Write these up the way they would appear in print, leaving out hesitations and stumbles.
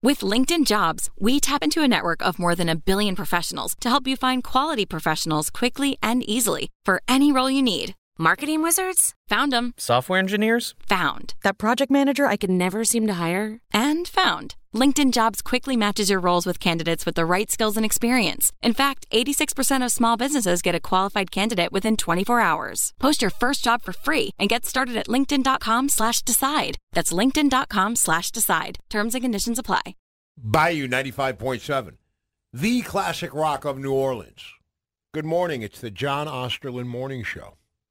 With LinkedIn Jobs, we tap into a network of more than 1 billion professionals to help you find quality professionals quickly and easily for any role you need. Marketing wizards? Found them. Software engineers? Found. That project manager I could never seem to hire? And found. LinkedIn Jobs quickly matches your roles with candidates with the right skills and experience. In fact, 86% of small businesses get a qualified candidate within 24 hours. Post your first job for free and get started at linkedin.com/decide. That's linkedin.com/decide. Terms and conditions apply. Bayou 95.7, the classic rock of New Orleans. Good morning. It's the John Osterlin Morning Show.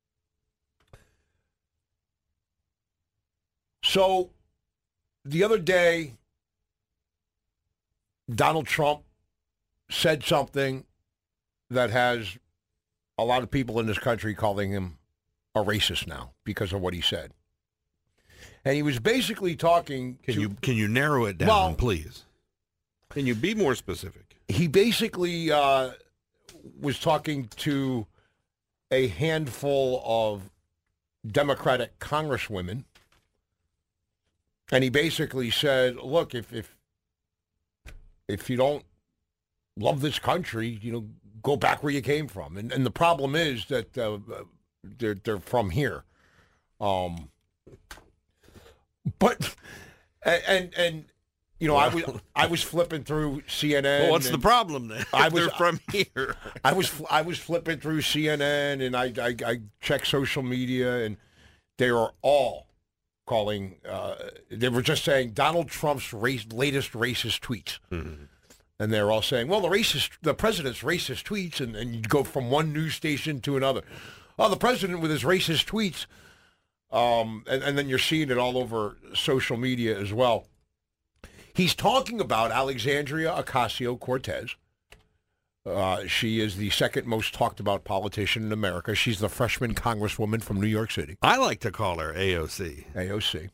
So, the other day, Donald Trump said something that has a lot of people in this country calling him a racist now because of what he said. And he was basically talking Can you narrow it down, please? Can you be more specific? He basically was talking to a handful of Democratic congresswomen, and he basically said, look, if you don't love this country, go back where you came from. And the problem is that they're from here. But I was flipping through CNN. Well, what's the problem then? They're from here. I was flipping through CNN, and I checked social media, and they are all calling. They were just saying Donald Trump's latest racist tweets, and they're all saying, "Well, the president's racist tweets," and you go from one news station to another. Oh, the president with his racist tweets, and then you're seeing it all over social media as well. He's talking about Alexandria Ocasio-Cortez. She is the second most talked about politician in America. She's the freshman congresswoman from New York City. I like to call her AOC. AOC.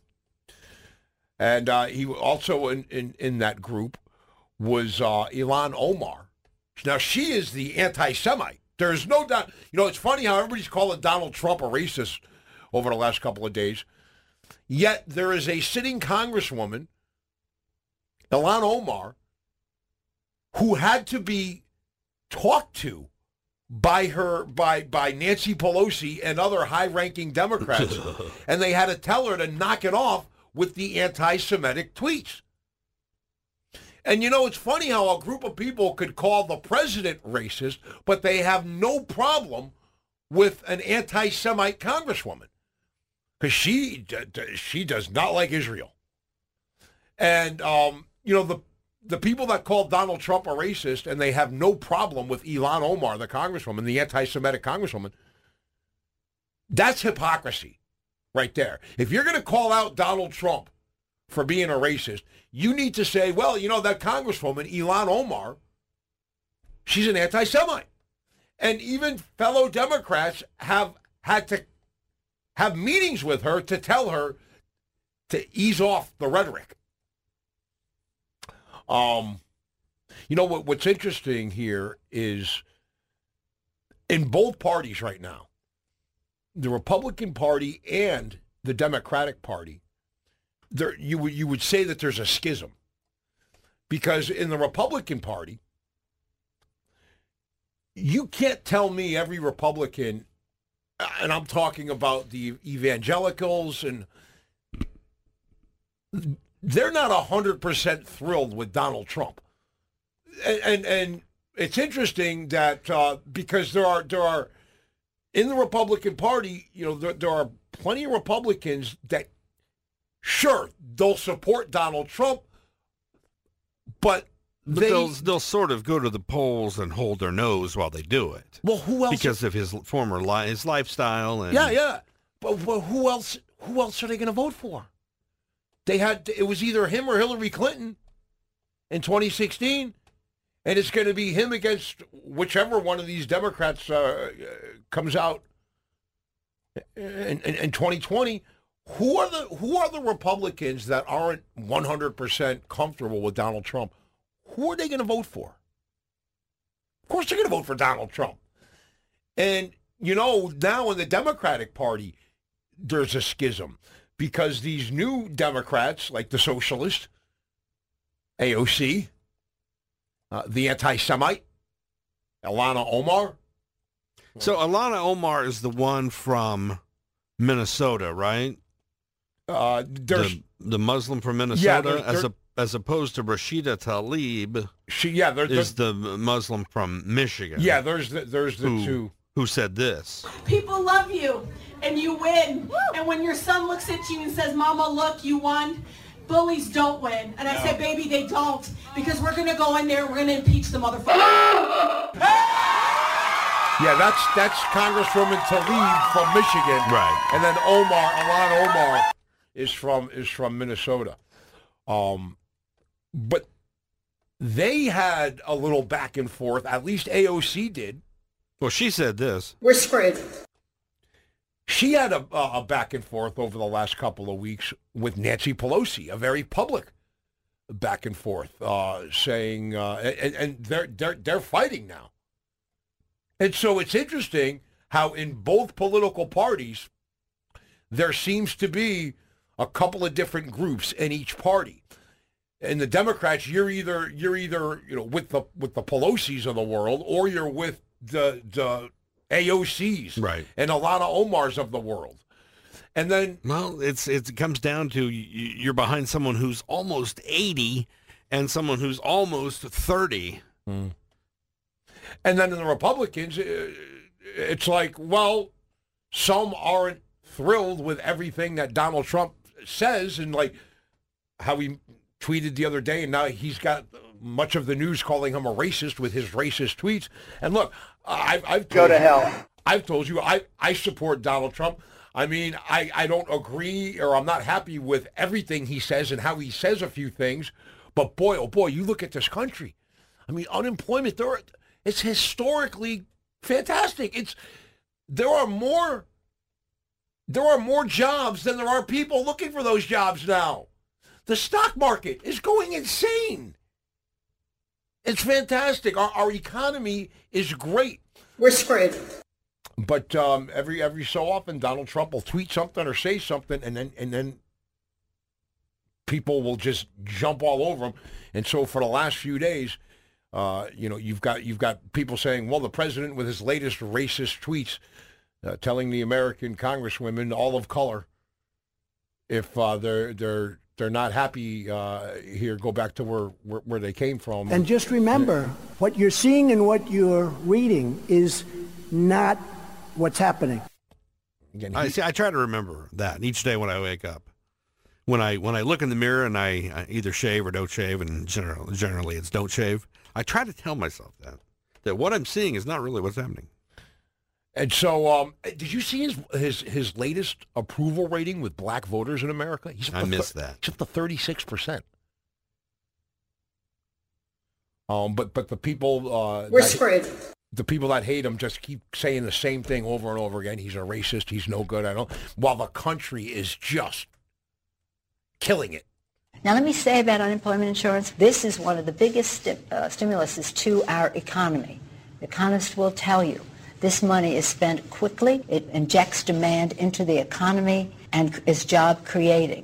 And he also in that group was Ilhan Omar. Now, she is the anti-Semite. There's no doubt. It's funny how everybody's calling Donald Trump a racist over the last couple of days. Yet there is a sitting congresswoman, Ilhan Omar, who had to be talked to by Nancy Pelosi and other high-ranking Democrats, and they had to tell her to knock it off with the anti-Semitic tweets. And it's funny how a group of people could call the president racist, but they have no problem with an anti-Semite congresswoman, because she does not like Israel. And the people that call Donald Trump a racist, and they have no problem with Ilhan Omar, the congresswoman, the anti-Semitic congresswoman, that's hypocrisy right there. If you're going to call out Donald Trump for being a racist, you need to say, well, that congresswoman, Ilhan Omar, she's an anti-Semite. And even fellow Democrats have had to have meetings with her to tell her to ease off the rhetoric. What's interesting here is in both parties right now, the Republican Party and the Democratic Party, you would say that there's a schism, because in the Republican Party, you can't tell me every Republican, and I'm talking about the evangelicals, and they're not 100% thrilled with Donald Trump. And it's interesting that because there are in the Republican Party, there are plenty of Republicans that, sure, they'll support Donald Trump, but they'll sort of go to the polls and hold their nose while they do it. Well, who else? Because of his former his lifestyle. And Yeah. But who else are they going to vote for? It was either him or Hillary Clinton in 2016, and it's going to be him against whichever one of these Democrats comes out in 2020. Who are the Republicans that aren't 100% comfortable with Donald Trump? Who are they going to vote for? Of course they're going to vote for Donald Trump. And, now in the Democratic Party, there's a schism, because these new Democrats, like the socialists, AOC, the anti-Semite, Ilhan Omar. So Ilhan Omar is the one from Minnesota, right? There's the Muslim from Minnesota, Yeah, as opposed to Rashida Tlaib, there's the Muslim from Michigan. Yeah, there's the two. Who said this? People love you, and you win. Woo! And when your son looks at you and says, Mama, look, you won, bullies don't win. And I said, baby, they don't, because we're going to go in there and we're going to impeach the motherfucker. Yeah, that's Congresswoman Tlaib from Michigan. Right. And then Ilhan Omar is from Minnesota. But they had a little back and forth, at least AOC did. Well, she said this. We're screwed. She had a back and forth over the last couple of weeks with Nancy Pelosi, a very public back and forth, saying, and they're fighting now. And so it's interesting how in both political parties there seems to be a couple of different groups in each party. In the Democrats, you're either with the Pelosi's of the world, or you're with the AOC's, right, and a lot of Omars of the world. And then, well, it comes down to you're behind someone who's almost 80 and someone who's almost 30. And then in the Republicans, it's like, well, some aren't thrilled with everything that Donald Trump says, and like how he tweeted the other day, and now he's got much of the news calling him a racist with his racist tweets. And look, I've go to hell. I've told you I support Donald Trump. I mean, I don't agree, or I'm not happy with everything he says and how he says a few things. But boy, oh boy, you look at this country. I mean, unemployment, it's historically fantastic. There are more jobs than there are people looking for those jobs now. The stock market is going insane. It's fantastic. Our economy is great. We're screwed. But every so often, Donald Trump will tweet something or say something, and then people will just jump all over him. And so for the last few days, you've got people saying, well, the president with his latest racist tweets, telling the American congresswomen, all of color, if they're not happy here, go back to where they came from. And just remember, what you're seeing and what you're reading is not what's happening. Again, I try to remember that each day when I wake up. When I look in the mirror and I either shave or don't shave, and generally it's don't shave, I try to tell myself that what I'm seeing is not really what's happening. And so, did you see his latest approval rating with black voters in America? I missed that. He's up to 36%. But the people we're screwed. The people that hate him just keep saying the same thing over and over again. He's a racist. He's no good. While the country is just killing it. Now, let me say about unemployment insurance, this is one of the biggest stimuluses to our economy. Economists will tell you this money is spent quickly. It injects demand into the economy and is job creating.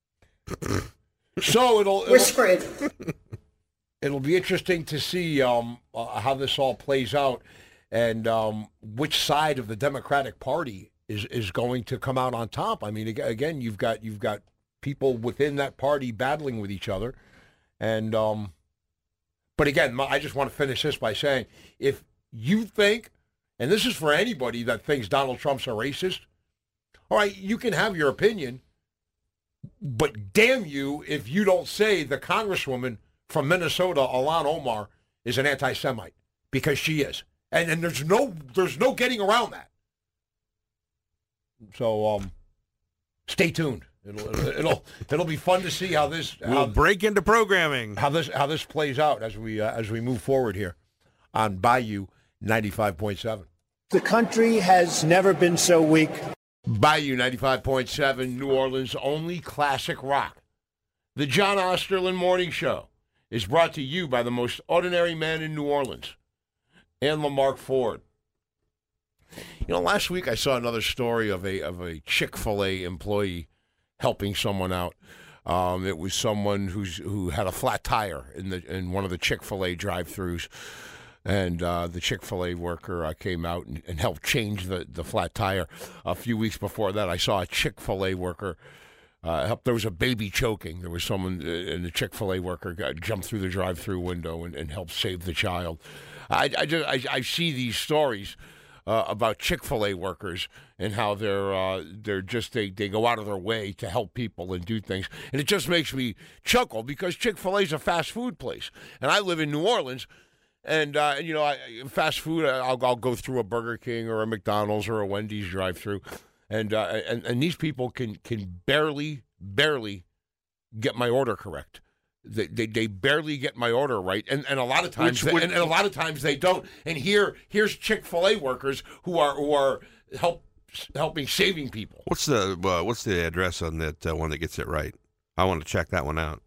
So we're screwed. It'll be interesting to see how this all plays out, and which side of the Democratic Party is going to come out on top. I mean, again, you've got people within that party battling with each other, and but again, I just want to finish this by saying, if you think, and this is for anybody that thinks Donald Trump's a racist, all right, you can have your opinion, but damn you if you don't say the Congresswoman from Minnesota, Ilhan Omar, is an anti-Semite, because she is, and there's no getting around that. So stay tuned. It'll be fun to see how this we'll break into programming. How this plays out as we move forward here on Bayou 95.7. The country has never been so weak. Bayou 95.7, New Orleans' only classic rock. The John Osterlin Morning Show is brought to you by the most ordinary man in New Orleans, and Lamarck Ford. You know, last week I saw another story of a Chick-fil-A employee helping someone out. It was someone who had a flat tire in one of the Chick-fil-A drive-thrus, and the Chick-fil-A worker came out and helped change the flat tire. A few weeks before that, I saw a Chick-fil-A worker there was a baby choking. There was someone, and the Chick-fil-A worker jumped through the drive-thru window and helped save the child. I see these stories about Chick-fil-A workers and how they go out of their way to help people and do things, and it just makes me chuckle because Chick-fil-A is a fast food place, and I live in New Orleans, and fast food. I'll go through a Burger King or a McDonald's or a Wendy's drive-thru, and these people can barely get my order correct. They barely get my order right, and a lot of times and a lot of times they don't. And here's Chick-fil-A workers who are helping saving people. What's the address on that one that gets it right? I want to check that one out.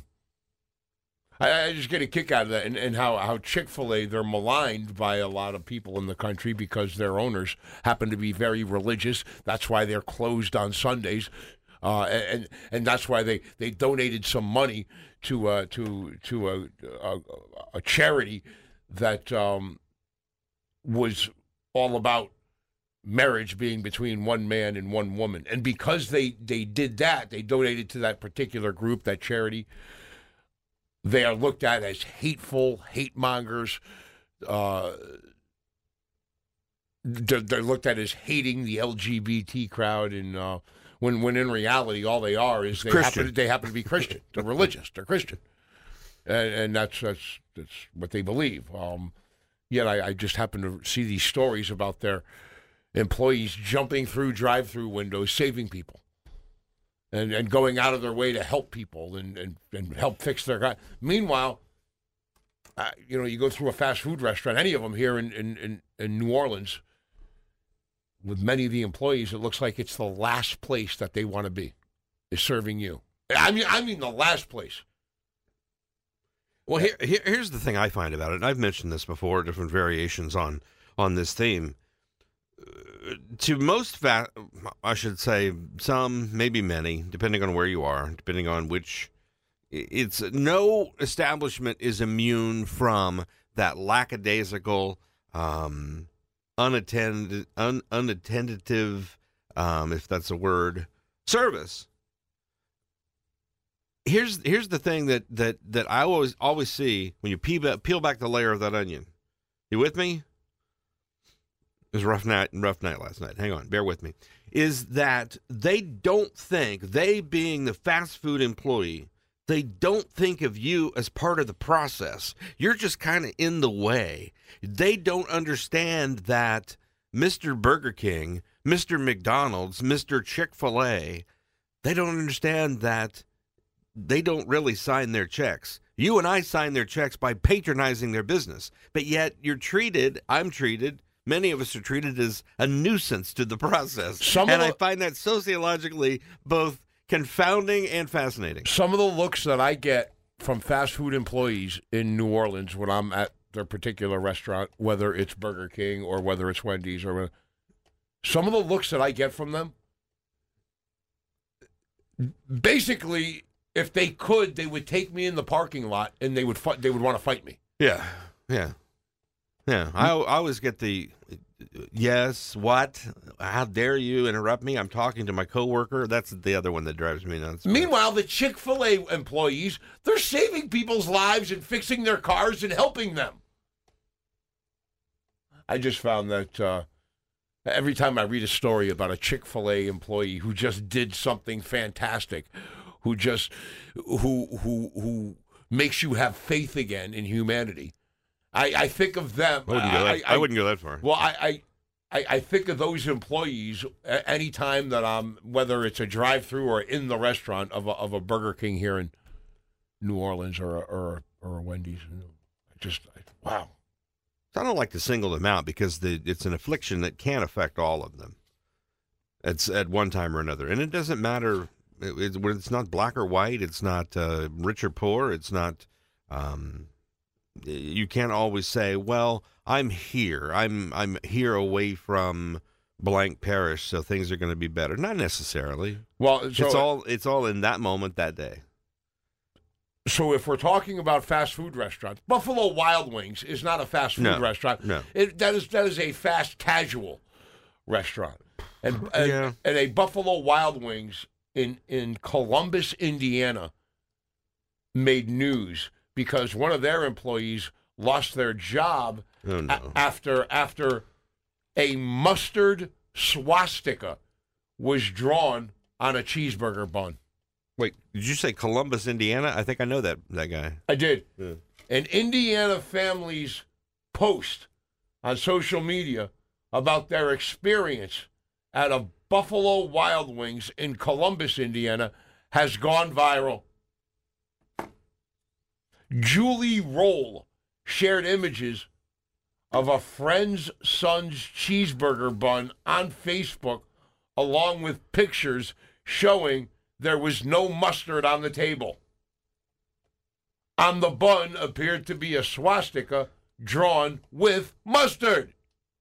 I just get a kick out of that, and how Chick-fil-A, they're maligned by a lot of people in the country because their owners happen to be very religious. That's why they're closed on Sundays, and that's why they donated some money to a charity that was all about marriage being between one man and one woman. And because they did that, they donated to that particular group, that charity. They are looked at as hateful, hate mongers. They're looked at as hating the LGBT crowd, and when in reality, all they are is they happen to be Christian. They're religious. They're Christian, and that's what they believe. Yet I just happen to see these stories about their employees jumping through drive-through windows, saving people. And going out of their way to help people and help fix their guy. Meanwhile, you go through a fast food restaurant, any of them here in New Orleans, with many of the employees, it looks like it's the last place that they want to be, is serving you. I mean the last place. Well, here's the thing I find about it, and I've mentioned this before, different variations on this theme. To most, I should say some, maybe many, depending on where you are, depending on which, it's no establishment is immune from that lackadaisical, unattended, if that's a word, service. Here's the thing that I always see when you peel back the layer of that onion. You with me? It was a rough night last night. Hang on, bear with me. Is that they don't think, they being the fast food employee, they don't think of you as part of the process. You're just kind of in the way. They don't understand that Mr. Burger King, Mr. McDonald's, Mr. Chick-fil-A, they don't understand that they don't really sign their checks. You and I sign their checks by patronizing their business. But yet I'm treated, many of us are treated as a nuisance to the process. I find that sociologically both confounding and fascinating. Some of the looks that I get from fast food employees in New Orleans when I'm at their particular restaurant, whether it's Burger King or whether it's Wendy's, or some of the looks that I get from them, basically, if they could, they would take me in the parking lot and they would want to fight me. Yeah. I always get the, yes, what? How dare you interrupt me? I'm talking to my coworker. That's the other one that drives me nuts. Meanwhile, the Chick-fil-A employees, they're saving people's lives and fixing their cars and helping them. I just found that every time I read a story about a Chick-fil-A employee who just did something fantastic, who makes you have faith again in humanity, I think of them. I wouldn't go that far. Well, I think of those employees any time that I'm, whether it's a drive-through or in the restaurant of a Burger King here in New Orleans or a Wendy's. Wow. I don't like to single them out because it's an affliction that can affect all of them. It's at one time or another, and it doesn't matter. It's not black or white. It's not rich or poor. It's not. You can't always say, well, I'm here. I'm here away from blank parish, so things are going to be better. Not necessarily. Well, so it's all in that moment, that day. So if we're talking about fast food restaurants, Buffalo Wild Wings is not a fast food restaurant. No. That is a fast casual restaurant. And a Buffalo Wild Wings in Columbus, Indiana, made news because one of their employees lost their job after a mustard swastika was drawn on a cheeseburger bun. Wait, did you say Columbus, Indiana? I think I know that guy. I did. Yeah. An Indiana family's post on social media about their experience at a Buffalo Wild Wings in Columbus, Indiana, has gone viral. Julie Roll shared images of a friend's son's cheeseburger bun on Facebook, along with pictures showing there was no mustard on the table. On the bun appeared to be a swastika drawn with mustard.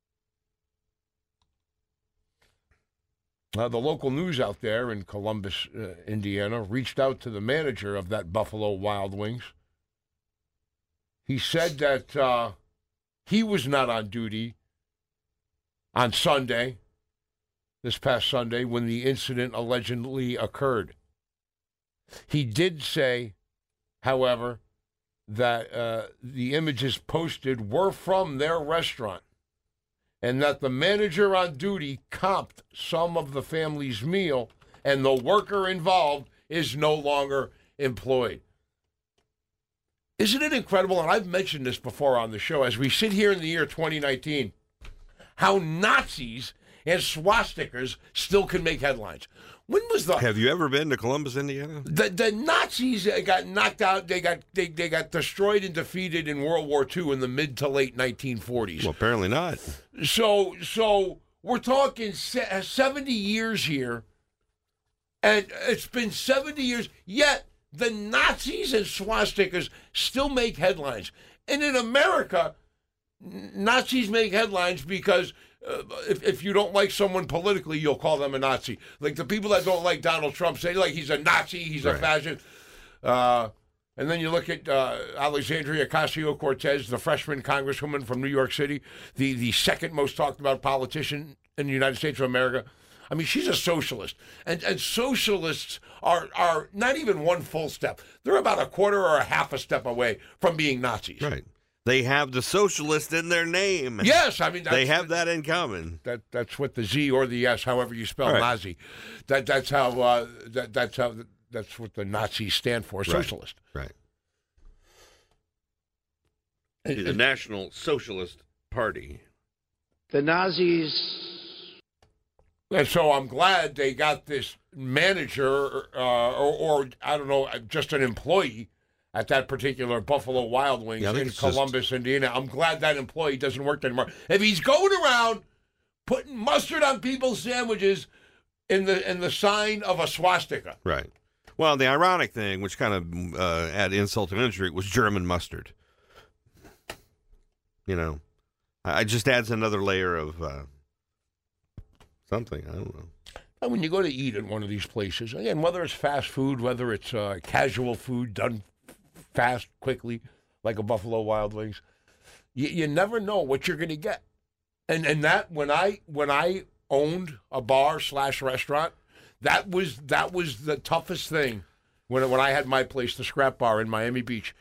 The local news out there in Columbus, Indiana, reached out to the manager of that Buffalo Wild Wings. He said that he was not on duty on Sunday, this past Sunday, when the incident allegedly occurred. He did say, however, that the images posted were from their restaurant and that the manager on duty comped some of the family's meal and the worker involved is no longer employed. Isn't it incredible, and I've mentioned this before on the show, as we sit here in the year 2019, how Nazis and swastikas still can make headlines. When was the... Have you ever been to Columbus, Indiana? The Nazis got knocked out, they got destroyed and defeated in World War II in the mid to late 1940s. Well, apparently not. So we're talking 70 years here, and it's been 70 years, yet the Nazis and swastikas still make headlines. And in America, Nazis make headlines because if you don't like someone politically, you'll call them a Nazi. Like the people that don't like Donald Trump say, like, he's a Nazi, he's a fascist. And then you look at Alexandria Ocasio-Cortez, the freshman congresswoman from New York City, the second most talked about politician in the United States of America. I mean, she's a socialist. And socialists are not even one full step. They're about a quarter or a half a step away from being Nazis. Right. They have the socialist in their name. Yes, I mean... They have that in common. That's what the Z or the S, however you spell Nazi. That's what the Nazis stand for, socialist. Right. The National Socialist Party. The Nazis... And so I'm glad they got this manager or I don't know, just an employee at that particular Buffalo Wild Wings in Columbus, Indiana. I'm glad that employee doesn't work there anymore. If he's going around putting mustard on people's sandwiches in the sign of a swastika. Right. Well, the ironic thing, which kind of add insult to injury, was German mustard. You know, it just adds another layer of something. I don't know. And when you go to eat at one of these places, again, whether it's fast food, whether it's casual food done fast, quickly, like a Buffalo Wild Wings, you never know what you're going to get. And that when I owned a bar/restaurant, that was the toughest thing when I had my place, the Scrap Bar in Miami Beach.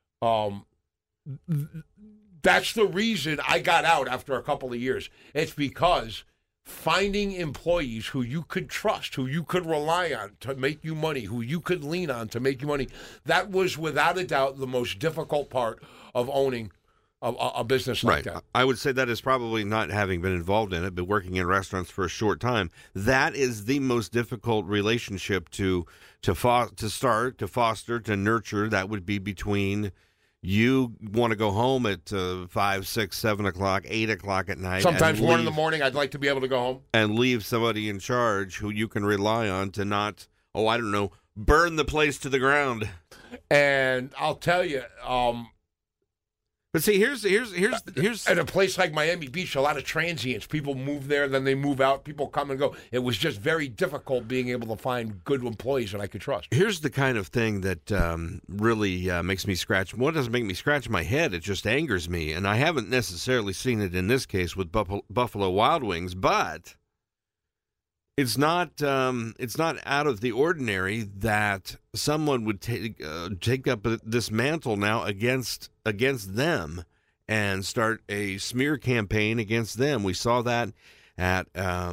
That's the reason I got out after a couple of years. It's because finding employees who you could trust, who you could rely on to make you money, who you could lean on to make you money, that was without a doubt the most difficult part of owning a business like that. I would say that is probably not having been involved in it, but working in restaurants for a short time. That is the most difficult relationship to start, to foster, to nurture. That would be between you want to go home at 5, 6, 7 o'clock, 8 o'clock at night. Sometimes 1 in the morning, I'd like to be able to go home. And leave somebody in charge who you can rely on to not, burn the place to the ground. And I'll tell you, But see, here's at a place like Miami Beach, a lot of transients. People move there, then they move out. People come and go. It was just very difficult being able to find good employees that I could trust. Here's the kind of thing that really makes me scratch. Well, it doesn't make me scratch my head. It just angers me. And I haven't necessarily seen it in this case with Buffalo Wild Wings, but it's not out of the ordinary that someone would take up this mantle now against them and start a smear campaign against them. We saw that at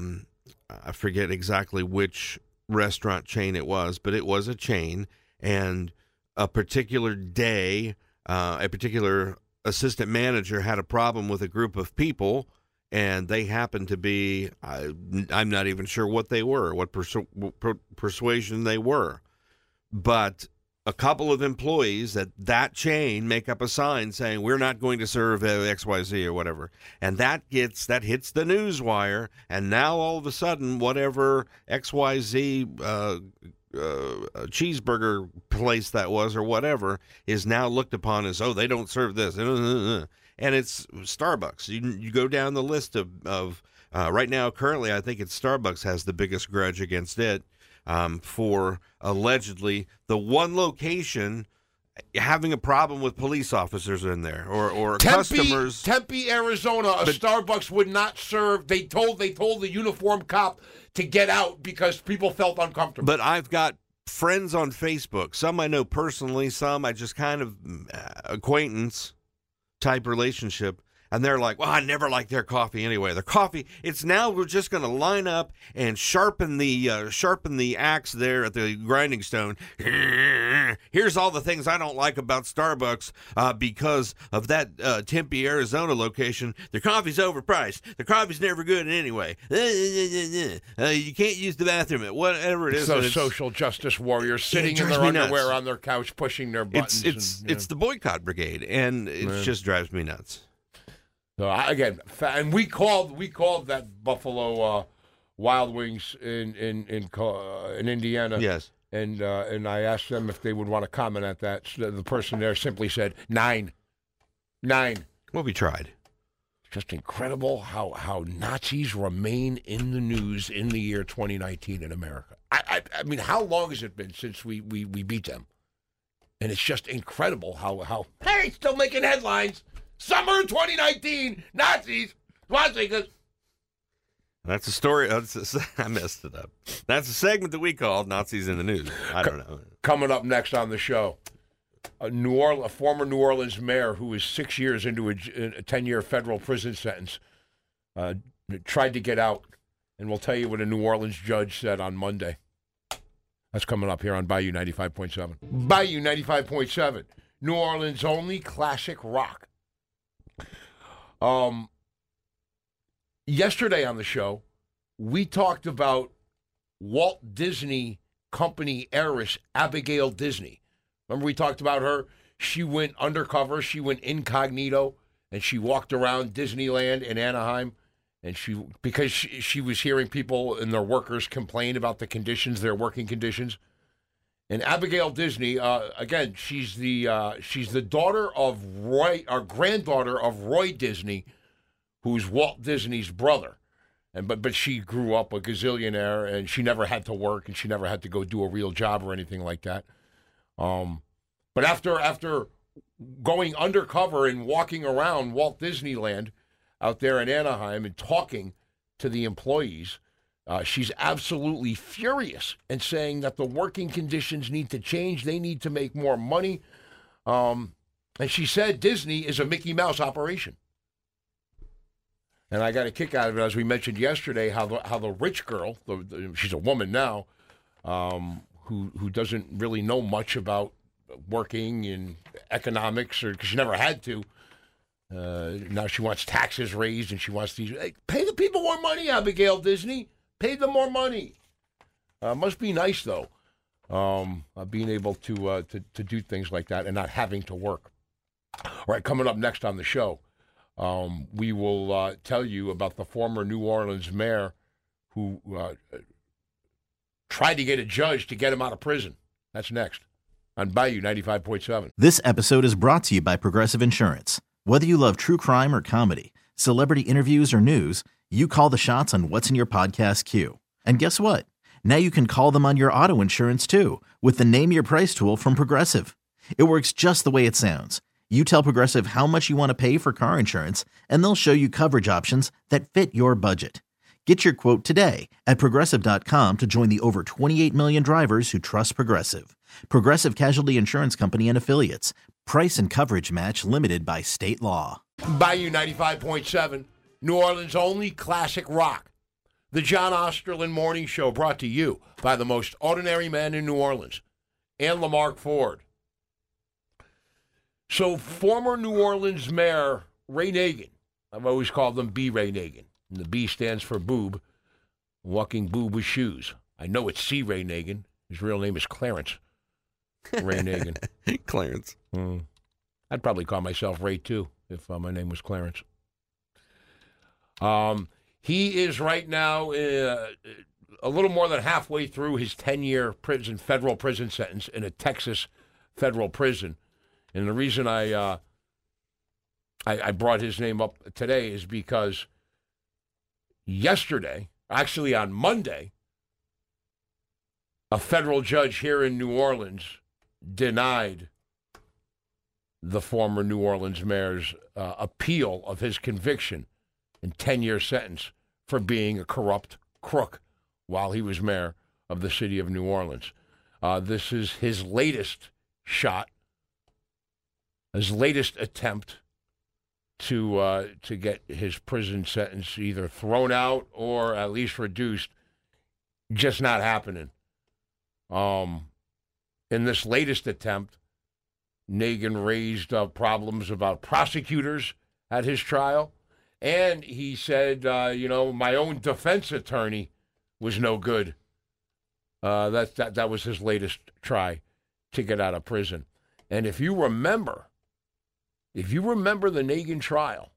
I forget exactly which restaurant chain it was, but it was a chain, and a particular day, a particular assistant manager had a problem with a group of people. And they happened to be, I'm not even sure what they were, what persuasion they were. But a couple of employees at that chain make up a sign saying, we're not going to serve XYZ or whatever. And that hits the news wire. And now all of a sudden, whatever XYZ cheeseburger place that was or whatever is now looked upon as, oh, they don't serve this. And it's Starbucks. You go down the list of right now, currently, I think it's Starbucks has the biggest grudge against it for allegedly the one location having a problem with police officers in there or customers. Tempe, Arizona, a Starbucks would not serve. They told the uniformed cop to get out because people felt uncomfortable. But I've got friends on Facebook. Some I know personally, some I just kind of acquaintance type relationship, and they're like, well, I never liked their coffee anyway. Their coffee, it's now we're just going to line up and sharpen the axe there at the grinding stone. Here's all the things I don't like about Starbucks because of that Tempe, Arizona location. Their coffee's overpriced. Their coffee's never good anyway. You can't use the bathroom at whatever it is. Those social justice warriors sitting in their underwear on their couch pushing their buttons. It's the boycott brigade, and it just drives me nuts. So and we called that Buffalo Wild Wings in Indiana. Yes, and I asked them if they would want to comment at that. So the person there simply said 9. Well, we tried. Just incredible how Nazis remain in the news in the year 2019 in America. I mean, how long has it been since we beat them? And it's just incredible how hey, still making headlines. Summer 2019, Nazis, swastikas. That's a story. I messed it up. That's a segment that we called Nazis in the News. I don't know. Coming up next on the show, a former New Orleans mayor who is 6 years into a 10-year federal prison sentence tried to get out, and we'll tell you what a New Orleans judge said on Monday. That's coming up here on Bayou 95.7. Bayou 95.7, New Orleans' only classic rock. Yesterday on the show, we talked about Walt Disney Company heiress Abigail Disney. Remember we talked about her? She went undercover, she went incognito, and she walked around Disneyland in Anaheim, and because she was hearing people and their workers complain about the conditions, their working conditions. And Abigail Disney, again, she's the daughter of Roy, or granddaughter of Roy Disney, who's Walt Disney's brother. But she grew up a gazillionaire, and she never had to work, and she never had to go do a real job or anything like that. But after going undercover and walking around Walt Disneyland out there in Anaheim and talking to the employees, she's absolutely furious and saying that the working conditions need to change. They need to make more money. And she said Disney is a Mickey Mouse operation. And I got a kick out of it, as we mentioned yesterday, how the rich girl, she's a woman now, who doesn't really know much about working in economics, or because she never had to. Now she wants taxes raised, and she wants these. Hey, pay the people more money, Abigail Disney. Pay them more money. Must be nice, though, being able to do things like that and not having to work. All right, coming up next on the show, we will tell you about the former New Orleans mayor who tried to get a judge to get him out of prison. That's next on Bayou 95.7. This episode is brought to you by Progressive Insurance. Whether you love true crime or comedy, celebrity interviews or news, you call the shots on what's in your podcast queue. And guess what? Now you can call them on your auto insurance too with the Name Your Price tool from Progressive. It works just the way it sounds. You tell Progressive how much you want to pay for car insurance, and they'll show you coverage options that fit your budget. Get your quote today at Progressive.com to join the over 28 million drivers who trust Progressive. Progressive Casualty Insurance Company and Affiliates. Price and coverage match limited by state law. Bayou 95.7, New Orleans' only classic rock. The John Osterlin Morning Show, brought to you by the most ordinary man in New Orleans, and Lamarck Ford. So former New Orleans Mayor Ray Nagin, I've always called him B. Ray Nagin, and the B stands for boob, walking boob with shoes. I know it's C. Ray Nagin. His real name is Clarence Ray Nagin. Clarence. I'd probably call myself Ray, too, if my name was Clarence. He is right now a little more than halfway through his 10-year federal prison sentence in a Texas federal prison. And the reason I brought his name up today is because yesterday, actually on Monday, a federal judge here in New Orleans denied the former New Orleans mayor's appeal of his conviction and 10-year sentence for being a corrupt crook while he was mayor of the city of New Orleans. This is his latest shot, his latest attempt to get his prison sentence either thrown out or at least reduced. Just not happening. In this latest attempt, Nagin raised problems about prosecutors at his trial, and he said, my own defense attorney was no good. That was his latest try to get out of prison. And if you remember the Nagin trial,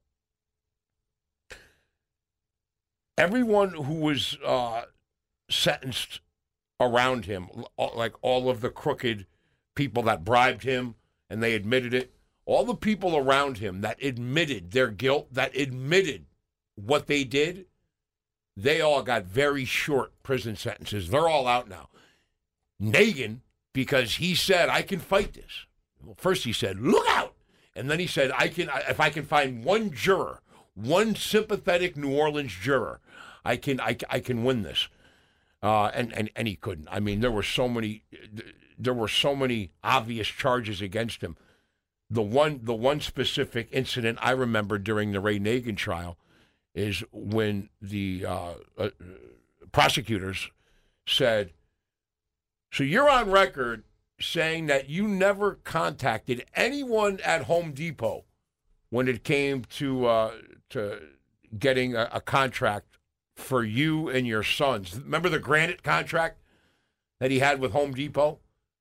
everyone who was sentenced around him, like all of the crooked people that bribed him, and they admitted it, all the people around him that admitted their guilt, that admitted what they did, they all got very short prison sentences. They're all out now. Nagin, because he said, I can fight this. Well, first he said, look out. And then he said, if I can find one juror, one sympathetic New Orleans juror, I can win this. And he couldn't. I mean, there were so many obvious charges against him. The one specific incident I remember during the Ray Nagin trial is when the prosecutors said, so you're on record saying that you never contacted anyone at Home Depot when it came to getting a contract for you and your sons. Remember the granite contract that he had with Home Depot?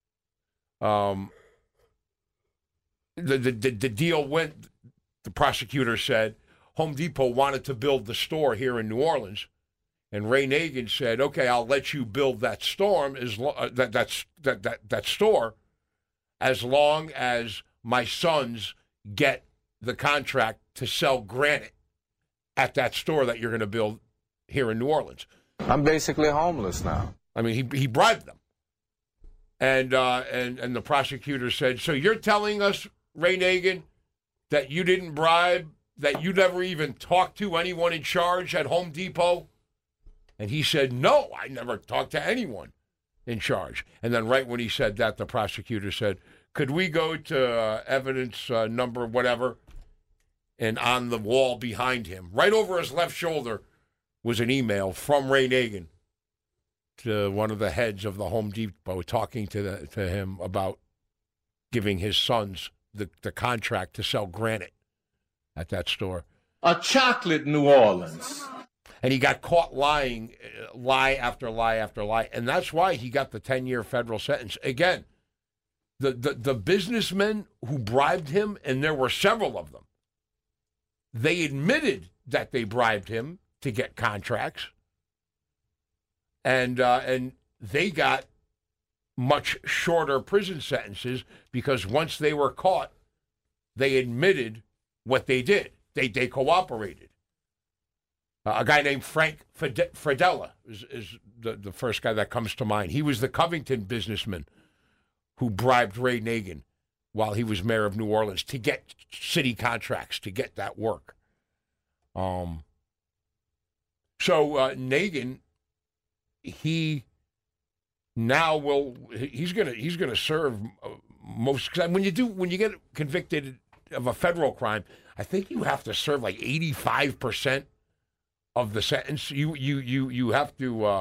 The deal went, the prosecutor said, Home Depot wanted to build the store here in New Orleans, and Ray Nagin said, okay, I'll let you build that store as long as my sons get the contract to sell granite at that store that you're going to build here in New Orleans. I'm basically homeless now. I mean, he bribed them. And the prosecutor said, so you're telling us, Ray Nagin, that you didn't bribe, that you never even talked to anyone in charge at Home Depot? And he said, no, I never talked to anyone in charge. And then right when he said that, the prosecutor said, could we go to evidence number whatever? And on the wall behind him, right over his left shoulder, was an email from Ray Nagin to one of the heads of the Home Depot talking to him about giving his sons the contract to sell granite at that store. A chocolate New Orleans. And he got caught lying, lie after lie after lie. And that's why he got the 10-year federal sentence. Again, the businessmen who bribed him, and there were several of them, they admitted that they bribed him to get contracts. And they got much shorter prison sentences because once they were caught, they admitted what they did. They cooperated. A guy named Frank Fradella is the first guy that comes to mind. He was the Covington businessman who bribed Ray Nagin while he was mayor of New Orleans to get city contracts, to get that work. So Nagin, he's gonna serve most. When you get convicted of a federal crime, I think you have to serve like 85% of the sentence. You have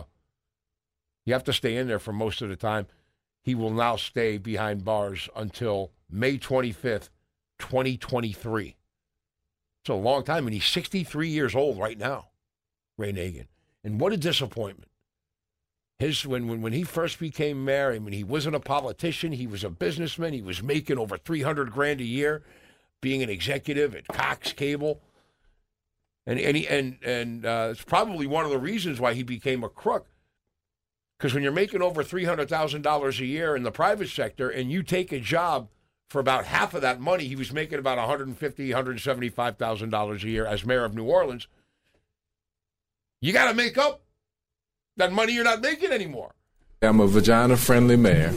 to stay in there for most of the time. He will now stay behind bars until May 25th, 2023. It's a long time, and he's 63 years old right now, Ray Nagin. And what a disappointment. When he first became mayor, I mean, he wasn't a politician. He was a businessman. He was making over $300,000 a year, being an executive at Cox Cable. And it's probably one of the reasons why he became a crook. Because when you're making over $300,000 a year in the private sector and you take a job for about half of that money, he was making about $150,000, $175,000 a year as mayor of New Orleans. You got to make up that money you're not making anymore. I'm a vagina-friendly mayor.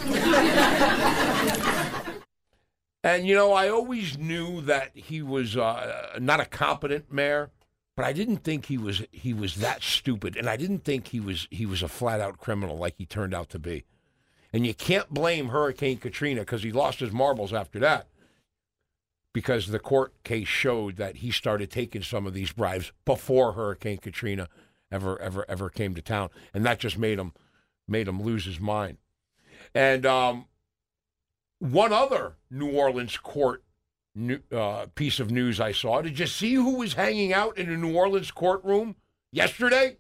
And, you know, I always knew that he was not a competent mayor, but I didn't think he was that stupid, and I didn't think he was a flat-out criminal like he turned out to be. And you can't blame Hurricane Katrina because he lost his marbles after that, because the court case showed that he started taking some of these bribes before Hurricane Katrina ever came to town, and that just made him lose his mind. And one other New Orleans court piece of news I saw. Did you see who was hanging out in a New Orleans courtroom yesterday?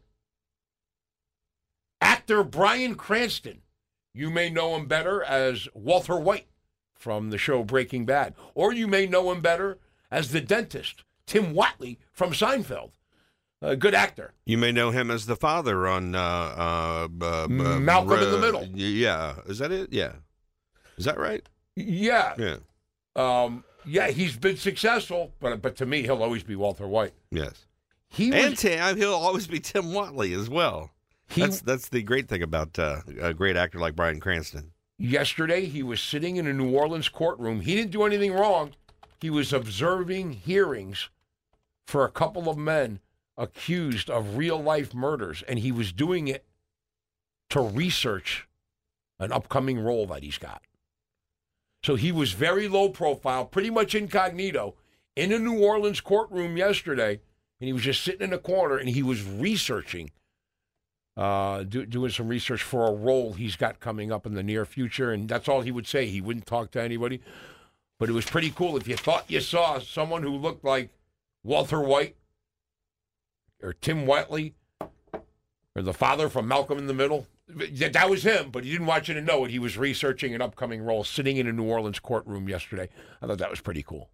Actor Bryan Cranston. You may know him better as Walter White from the show Breaking Bad, or you may know him better as the dentist, Tim Whatley from Seinfeld. A good actor. You may know him as the father on Malcolm in the Middle. Yeah. Is that it? Yeah. Is that right? Yeah. Yeah. Yeah, he's been successful, but to me, he'll always be Walter White. Yes. He'll always be Tim Whatley as well. That's the great thing about a great actor like Bryan Cranston. Yesterday, he was sitting in a New Orleans courtroom. He didn't do anything wrong. He was observing hearings for a couple of men accused of real-life murders, and he was doing it to research an upcoming role that he's got. So he was very low profile, pretty much incognito, in a New Orleans courtroom yesterday, and he was just sitting in a corner, and he was researching, doing some research for a role he's got coming up in the near future, and that's all he would say. He wouldn't talk to anybody, but it was pretty cool. If you thought you saw someone who looked like Walter White or Tim Whatley or the father from Malcolm in the Middle, that was him, but he didn't want you to know it. He was researching an upcoming role sitting in a New Orleans courtroom yesterday. I thought that was pretty cool.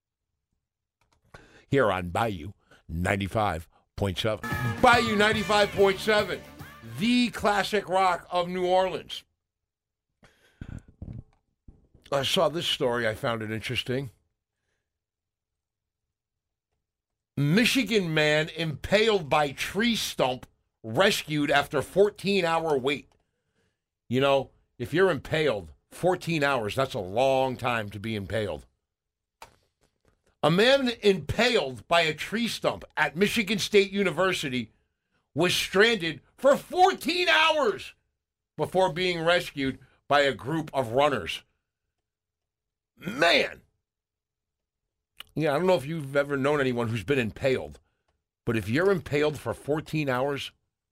Here on Bayou 95.7. Bayou 95.7, the classic rock of New Orleans. I saw this story. I found it interesting. Michigan man impaled by tree stump rescued after 14-hour wait. You know, if you're impaled, 14 hours, that's a long time to be impaled. A man impaled by a tree stump at Michigan State University was stranded for 14 hours before being rescued by a group of runners. Man! Yeah, I don't know if you've ever known anyone who's been impaled, but if you're impaled for 14 hours,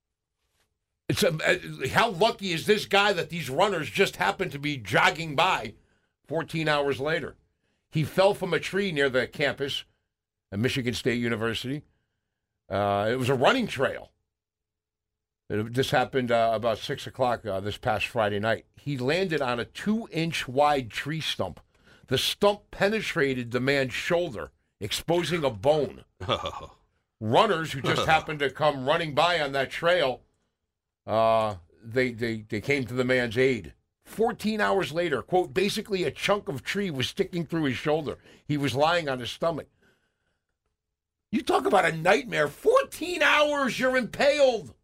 how lucky is this guy that these runners just happened to be jogging by 14 hours later? He fell from a tree near the campus at Michigan State University. It was a running trail. This happened about 6 o'clock this past Friday night. He landed on a 2-inch wide tree stump. The stump penetrated the man's shoulder, exposing a bone. Runners who just happened to come running by on that trail, they came to the man's aid. 14 hours later, quote, basically a chunk of tree was sticking through his shoulder. He was lying on his stomach. You talk about a nightmare. 14 hours you're impaled.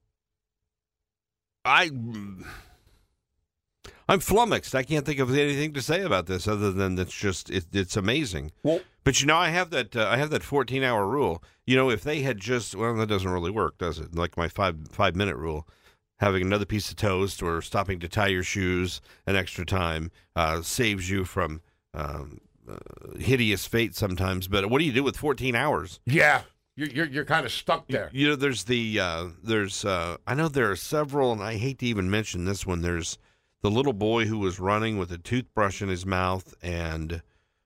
I'm flummoxed. I can't think of anything to say about this other than it's amazing. Well, but I have that 14-hour rule. If they had that doesn't really work, does it? Like my 5-minute rule, having another piece of toast or stopping to tie your shoes an extra time saves you from hideous fate sometimes. But what do you do with 14 hours? Yeah. You're kind of stuck there. There's I know there are several, and I hate to even mention this one. There's the little boy who was running with a toothbrush in his mouth, and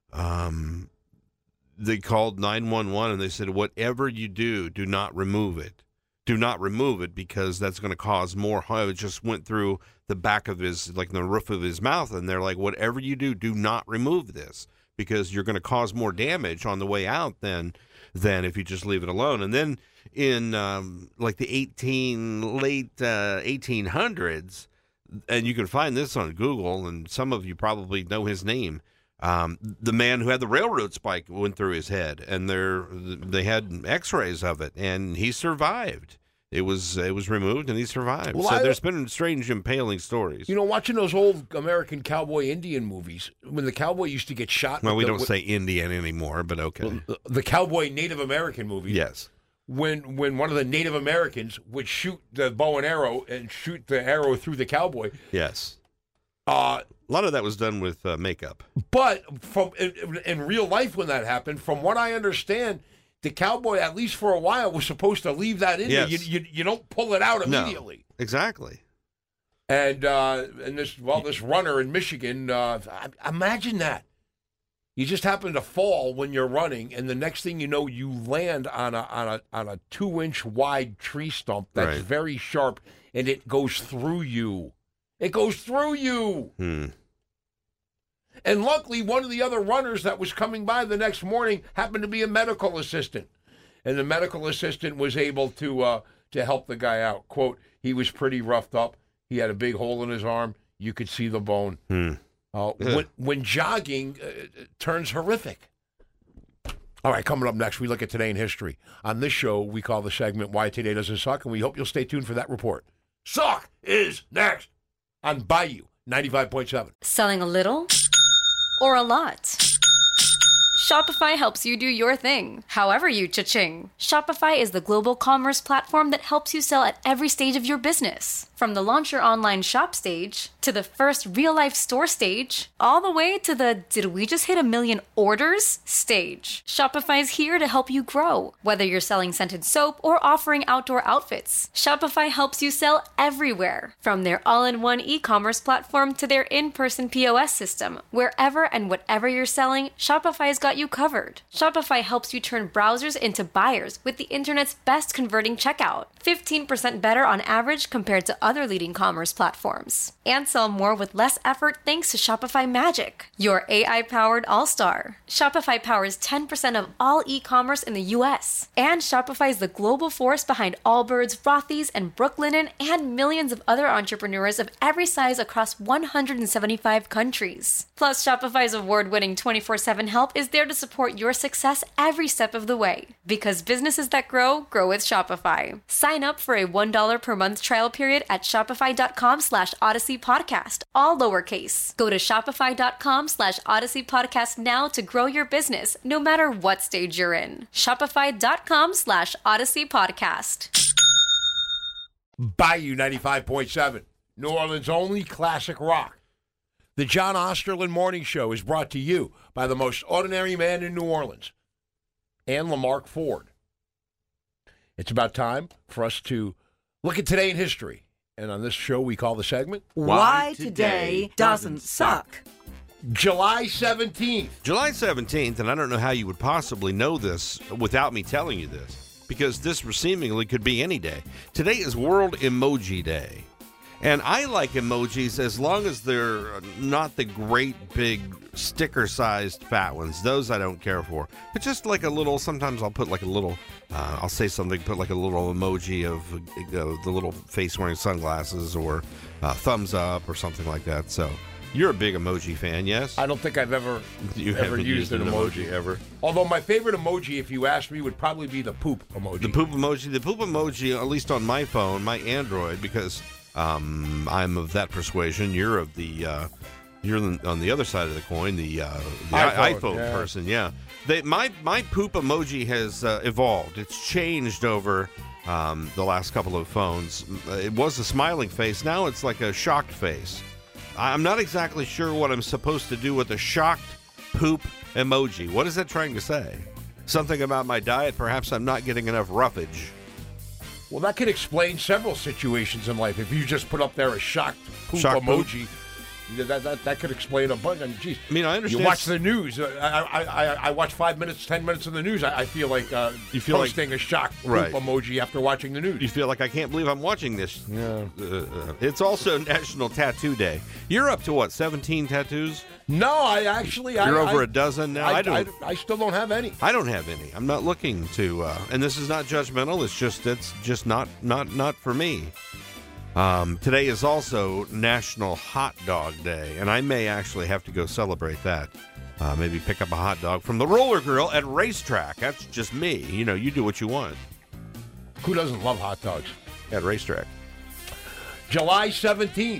they called 911, and they said, whatever you do, do not remove it. Do not remove it because that's going to cause more harm. It just went through the back of the roof of his mouth, and they're like, whatever you do, do not remove this because you're going to cause more damage on the way out than if you just leave it alone. And then in the late 1800s, and you can find this on Google, and some of you probably know his name. The man who had the railroad spike went through his head, and they had X-rays of it, and he survived. It was removed, and he survived. Well, so there's been strange impaling stories. Watching those old American cowboy Indian movies, when the cowboy used to get shot. Well, we don't say Indian anymore, but okay. The cowboy Native American movies. Yes. When one of the Native Americans would shoot the bow and arrow and shoot the arrow through the cowboy. Yes. A lot of that was done with makeup. But in real life, when that happened, from what I understand, the cowboy, at least for a while, was supposed to leave that in there. You don't pull it out immediately. No, exactly. And this runner in Michigan, imagine that. You just happen to fall when you're running, and the next thing you know, you land on a 2-inch wide tree stump that's very sharp, and it goes through you. It goes through you. And luckily, one of the other runners that was coming by the next morning happened to be a medical assistant, and the medical assistant was able to help the guy out. Quote: he was pretty roughed up. He had a big hole in his arm. You could see the bone. When jogging turns horrific. All right, coming up next, we look at Today in History. On this show, we call the segment Why Today Doesn't Suck, and we hope you'll stay tuned for that report. Suck is next on Bayou 95.7. Selling a little or a lot? Shopify helps you do your thing, however you cha-ching. Shopify is the global commerce platform that helps you sell at every stage of your business. From the launch your online shop stage, to the first real-life store stage, all the way to the did we just hit 1 million orders stage. Shopify's here to help you grow. Whether you're selling scented soap or offering outdoor outfits, Shopify helps you sell everywhere. From their all-in-one e-commerce platform to their in-person POS system, wherever and whatever you're selling, Shopify's got you covered. Shopify helps you turn browsers into buyers with the internet's best converting checkout. 15% better on average compared to other leading commerce platforms. And sell more with less effort thanks to Shopify Magic, your AI-powered all-star. Shopify powers 10% of all e-commerce in the U.S. And Shopify is the global force behind Allbirds, Rothy's, and Brooklinen, and millions of other entrepreneurs of every size across 175 countries. Plus, Shopify's award-winning 24/7 help is there to support your success every step of the way. Because businesses that grow, grow with Shopify. Sign up for a $1 per month trial period at shopify.com/Odyssey Podcast, all lowercase. Go to shopify.com/Odyssey Podcast now to grow your business, no matter what stage you're in. Shopify.com/Odyssey Podcast. Bayou 95.7, New Orleans' only classic rock. The John Osterland Morning Show is brought to you by the most ordinary man in New Orleans, and Lamarck Ford. It's about time for us to look at Today in History. And on this show, we call the segment Why Today Doesn't Suck. July 17th. July 17th, and I don't know how you would possibly know this without me telling you this, because this seemingly could be any day. Today is World Emoji Day. And I like emojis as long as they're not the great big sticker-sized fat ones. Those I don't care for. But just like a little, sometimes I'll put like a little, I'll say something, put like a little emoji of the little face wearing sunglasses or thumbs up or something like that. So You're a big emoji fan, yes? I don't think I've ever haven't used an emoji ever. Although my favorite emoji, if you ask me, would probably be the poop emoji. The poop emoji, at least on my phone, my Android, because I'm of that persuasion. You're of the you're on the other side of the coin, the iPhone person. Yeah, my poop emoji has evolved. It's changed over the last couple of phones. It was a smiling face. Now it's like a shocked face. I'm not exactly sure what I'm supposed to do with a shocked poop emoji. What is that trying to say? Something about my diet? Perhaps I'm not getting enough roughage. Well, that could explain several situations in life. If you just put up there a shocked poop emoji, that could explain a bunch. Geez, I mean, I understand. You watch the news. I watch 5 minutes, 10 minutes of the news. I feel like posting a shocked poop emoji after watching the news. You feel like, I can't believe I'm watching this. Yeah. It's also National Tattoo Day. You're up to what, 17 tattoos? No, I actually... You're over a dozen now? I still don't have any. I don't have any. I'm not looking to... and this is not judgmental. It's just not for me. Today is also National Hot Dog Day, and I may actually have to go celebrate that. Maybe pick up a hot dog from the Roller Grill at Racetrack. That's just me. You know, you do what you want. Who doesn't love hot dogs? At Racetrack. July 17th.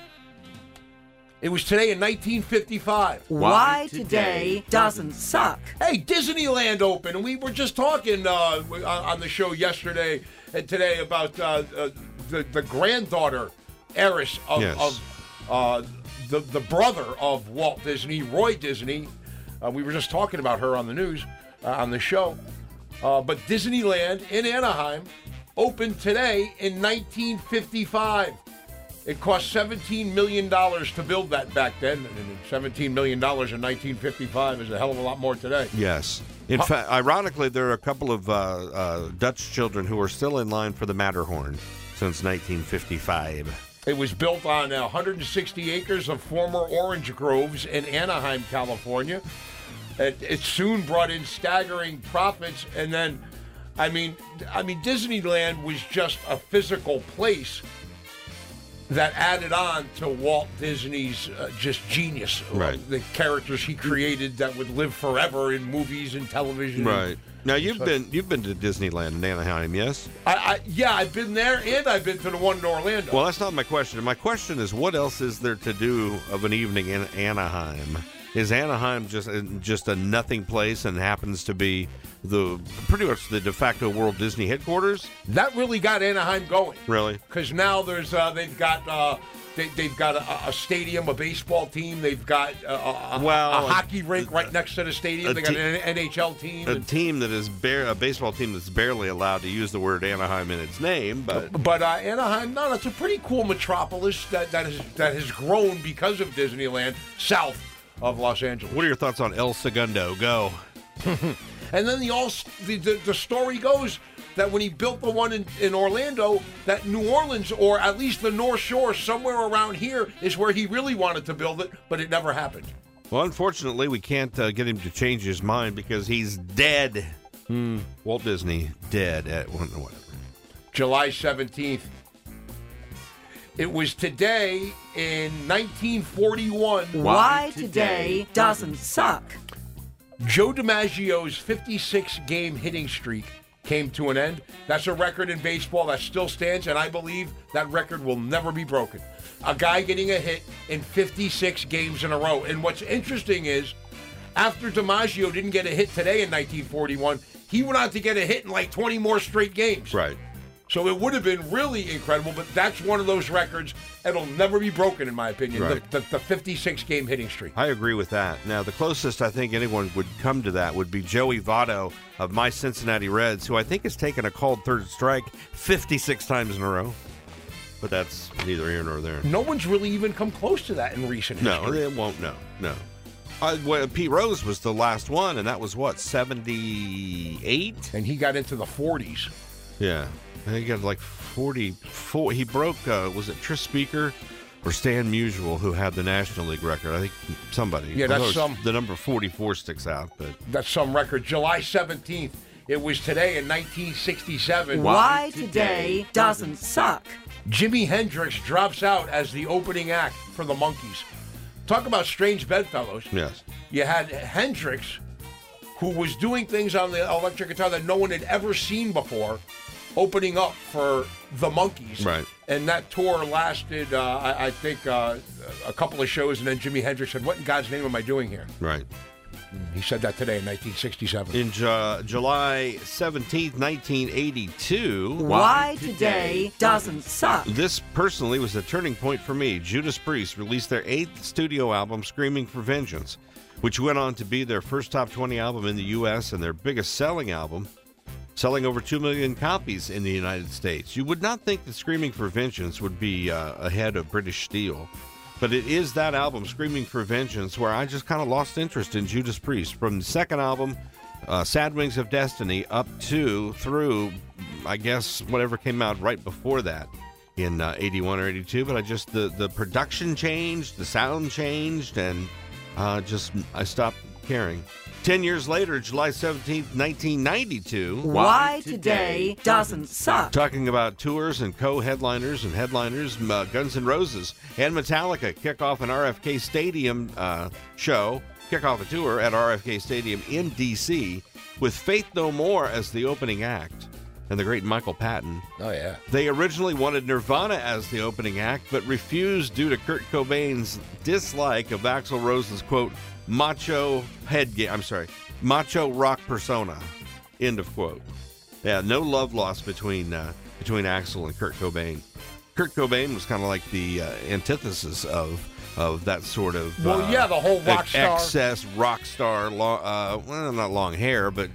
It was today in 1955. Why today doesn't suck. Hey, Disneyland opened, and we were just talking on the show yesterday and today about the granddaughter heiress of the brother of Walt Disney, Roy Disney. We were just talking about her on the news, on the show. But Disneyland in Anaheim opened today in 1955. It cost $17 million to build that back then, and $17 million in 1955 is a hell of a lot more today. Yes. In fact, ironically, there are a couple of Dutch children who are still in line for the Matterhorn since 1955. It was built on 160 acres of former orange groves in Anaheim, California. It soon brought in staggering profits, and then, I mean, Disneyland was just a physical place that added on to Walt Disney's just genius. Right. The characters he created that would live forever in movies and television. Right. Now you've been to Disneyland in Anaheim, yes? Yeah, I've been there, and I've been to the one in Orlando. Well, that's not my question. My question is, what else is there to do of an evening in Anaheim? Is Anaheim just a nothing place and happens to be pretty much the de facto Walt Disney headquarters? That really got Anaheim going. Really? Because now there's they've got a stadium, a baseball team. They've got a hockey rink right next to the stadium. They got an NHL team. A baseball team that's barely allowed to use the word Anaheim in its name. But Anaheim, no, it's a pretty cool metropolis that has grown because of Disneyland south of Los Angeles. What are your thoughts on El Segundo? Go. And then the story goes that when he built the one in Orlando, that New Orleans, or at least the North Shore, somewhere around here, is where he really wanted to build it, but it never happened. Well, unfortunately, we can't get him to change his mind because he's dead. Walt Disney, dead at whatever. July 17th. It was today in 1941. Why today doesn't suck. Joe DiMaggio's 56-game hitting streak came to an end. That's a record in baseball that still stands, and I believe that record will never be broken. A guy getting a hit in 56 games in a row. And what's interesting is, after DiMaggio didn't get a hit today in 1941, he went on to get a hit in like 20 more straight games. Right. So it would have been really incredible, but that's one of those records that'll never be broken, in my opinion, right. the 56-game hitting streak. I agree with that. Now, the closest I think anyone would come to that would be Joey Votto of my Cincinnati Reds, who I think has taken a called third strike 56 times in a row. But that's neither here nor there. No one's really even come close to that in recent history. No, it won't. No. Pete Rose was the last one, and that was, 78? And he got into the 40s. Yeah. I think he got like 44. He broke, was it Tris Speaker or Stan Musial who had the National League record? I think somebody. Yeah, that's the number 44 sticks out. But that's some record. July 17th. It was today in 1967. Why today doesn't suck. Jimi Hendrix drops out as the opening act for the Monkees. talk about strange bedfellows. Yes. You had Hendrix, who was doing things on the electric guitar that no one had ever seen before, opening up for the Monkees. Right. And that tour lasted, I think, a couple of shows, and then Jimi Hendrix said, "What in God's name am I doing here?" Right. He said that today in 1967. In July 17th, 1982. Why Today Doesn't Suck. This personally was a turning point for me. Judas Priest released their 8th studio album, Screaming for Vengeance, which went on to be their first top 20 album in the U.S. and their biggest selling album, selling over 2 million copies in the United States. You would not think that Screaming for Vengeance would be ahead of British Steel. But it is that album, Screaming for Vengeance, where I just kind of lost interest in Judas Priest. From the second album, Sad Wings of Destiny, up to, through, I guess, whatever came out right before that in 81 or 82. But the production changed, the sound changed, and I stopped caring. 10 years later, July 17th, 1992. Why Today Doesn't Suck. Talking about tours and co-headliners and headliners, Guns N' Roses and Metallica kick off an RFK Stadium show, kick off a tour at RFK Stadium in D.C. with Faith No More as the opening act and the great Michael Patton. Oh, yeah. They originally wanted Nirvana as the opening act, but refused due to Kurt Cobain's dislike of Axl Rose's, quote, macho rock persona, end of quote. Yeah, no love lost between Axl and Kurt Cobain. Kurt Cobain was kind of like the antithesis of that sort of the whole rock star, excess rock star. Not long hair, but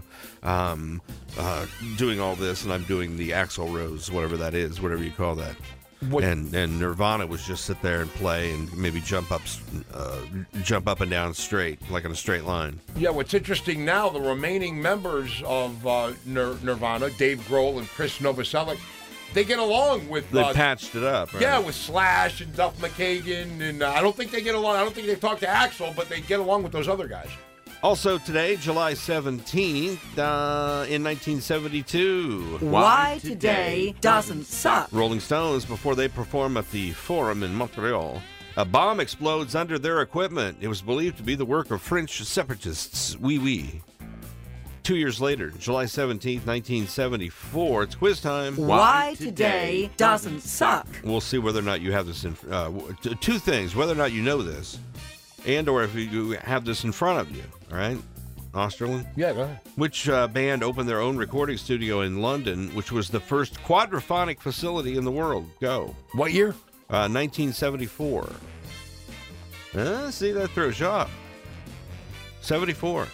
doing all this, and I'm doing the Axl Rose, whatever that is, whatever you call that. And Nirvana was just sit there and play and maybe jump up and down straight, like in a straight line. Yeah, what's interesting now, the remaining members of Nirvana, Dave Grohl and Chris Novoselic, they get along with... They patched it up, right? Yeah, with Slash and Duff McKagan, and I don't think they get along. I don't think they've talked to Axl, but they get along with those other guys. Also today, July 17th, in 1972. Why Today Doesn't Suck. Rolling Stones, before they perform at the Forum in Montreal, a bomb explodes under their equipment. It was believed to be the work of French separatists. Oui, oui. 2 years later, July 17th, 1974, it's quiz time. Why Today Doesn't Suck. We'll see whether or not you have this in... two things, whether or not you know this, and or if you have this in front of you, all right? Osterlin? Yeah, go ahead. Which band opened their own recording studio in London, which was the first quadraphonic facility in the world? Go. What year? 1974. See, that throws you off. 74.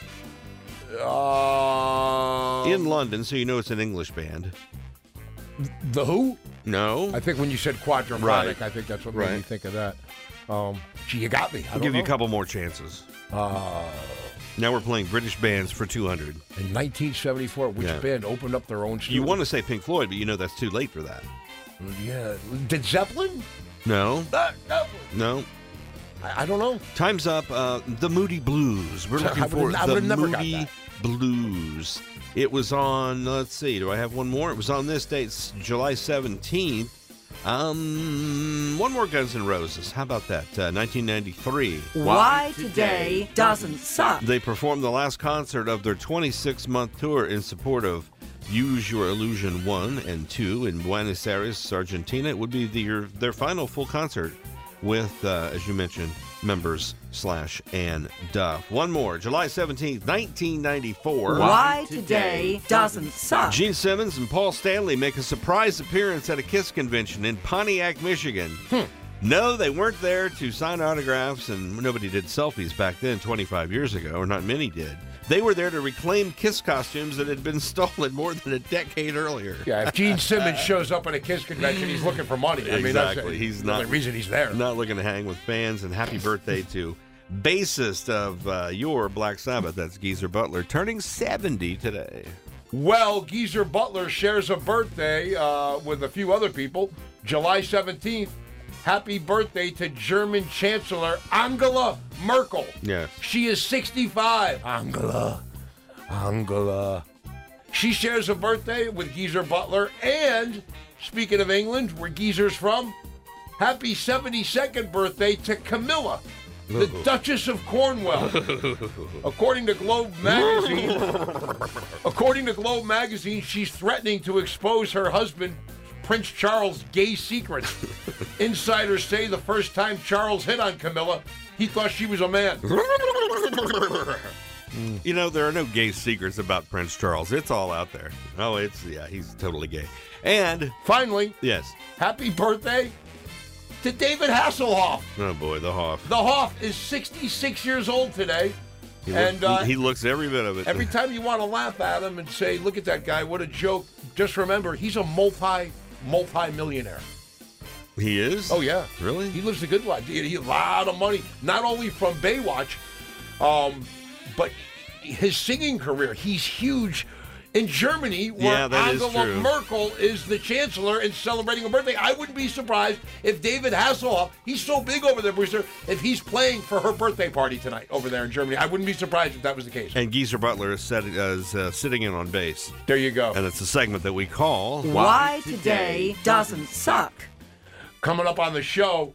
In London, so you know it's an English band. The Who? No. I think when you said quadraphonic, right. I think that's what made me think of that. Gee, you got me. I'll give you a couple more chances. Now we're playing British bands for 200. In 1974, which band opened up their own studio? You want to say Pink Floyd, but you know that's too late for that. Yeah. Did Zeppelin? No. No. I don't know. Time's up. The Moody Blues. We're looking for the Moody Blues. It was on, let's see, do I have one more? It was on this date, July 17th. One more Guns N' Roses. How about that? 1993. Why Today Doesn't Suck. They performed the last concert of their 26-month tour in support of Use Your Illusion 1 and 2 in Buenos Aires, Argentina. It would be their final full concert with, as you mentioned, members Slash and Duff. One more, July 17th, 1994. Why Today Doesn't Suck. Gene Simmons and Paul Stanley make a surprise appearance at a KISS convention in Pontiac, Michigan. No, they weren't there to sign autographs, and nobody did selfies back then 25 years ago, or not many did. They were there to reclaim KISS costumes that had been stolen more than a decade earlier. Yeah, if Gene Simmons shows up at a KISS convention, he's looking for money. I mean, exactly. He's not the only reason he's there. Not looking to hang with fans. And happy birthday to bassist of your Black Sabbath, that's Geezer Butler, turning 70 today. Well, Geezer Butler shares a birthday with a few other people. July 17th. Happy birthday to German Chancellor Angela Merkel. Yes. She is 65. Angela. She shares a birthday with Geezer Butler. And, speaking of England, where Geezer's from, happy 72nd birthday to Camilla, the Duchess of Cornwall. According to Globe magazine, she's threatening to expose her husband, Prince Charles' gay secrets. Insiders say the first time Charles hit on Camilla, he thought she was a man. You know, there are no gay secrets about Prince Charles. It's all out there. Oh, he's totally gay. And finally, yes, happy birthday to David Hasselhoff. Oh boy, the Hoff. The Hoff is 66 years old today. He looks every bit of it. Every time you want to laugh at him and say, look at that guy, what a joke, just remember, he's a multi-millionaire. He is? Oh, yeah. Really? He lives a good life. He has a lot of money, not only from Baywatch, but his singing career. He's huge in Germany, where Angela Merkel is the chancellor and celebrating a birthday. I wouldn't be surprised if David Hasselhoff, he's so big over there, Brewster, if he's playing for her birthday party tonight over there in Germany. I wouldn't be surprised if that was the case. And Geezer Butler is sitting in on bass. There you go. And it's a segment that we call Why Today Doesn't Suck. Coming up on the show,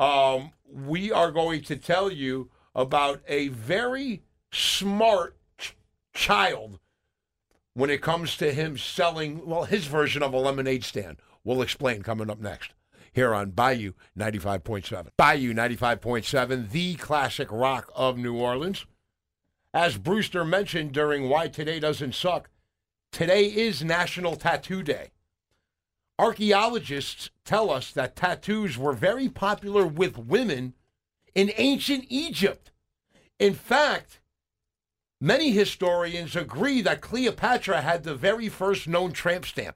we are going to tell you about a very smart child when it comes to him selling, his version of a lemonade stand. We'll explain coming up next here on Bayou 95.7. Bayou 95.7, the classic rock of New Orleans. As Brewster mentioned during Why Today Doesn't Suck, today is National Tattoo Day. Archaeologists tell us that tattoos were very popular with women in ancient Egypt. In fact, many historians agree that Cleopatra had the very first known tramp stamp.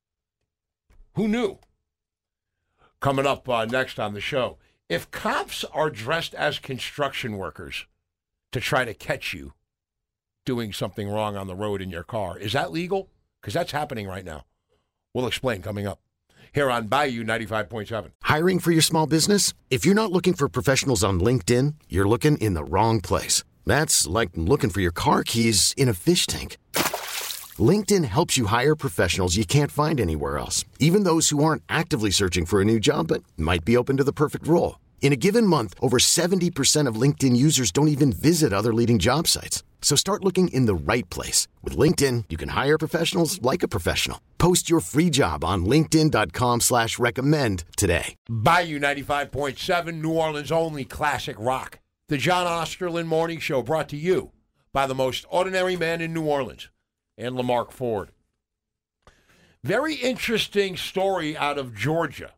Who knew? Coming up next on the show, if cops are dressed as construction workers to try to catch you doing something wrong on the road in your car, is that legal? Because that's happening right now. We'll explain coming up here on Bayou 95.7. Hiring for your small business? If you're not looking for professionals on LinkedIn, you're looking in the wrong place. That's like looking for your car keys in a fish tank. LinkedIn helps you hire professionals you can't find anywhere else, even those who aren't actively searching for a new job but might be open to the perfect role. In a given month, over 70% of LinkedIn users don't even visit other leading job sites. So start looking in the right place. With LinkedIn, you can hire professionals like a professional. Post your free job on linkedin.com/recommend today. Bayou 95.7, New Orleans' only classic rock. The John Osterlin Morning Show, brought to you by the most ordinary man in New Orleans, and Lamarck Ford. Very interesting story out of Georgia.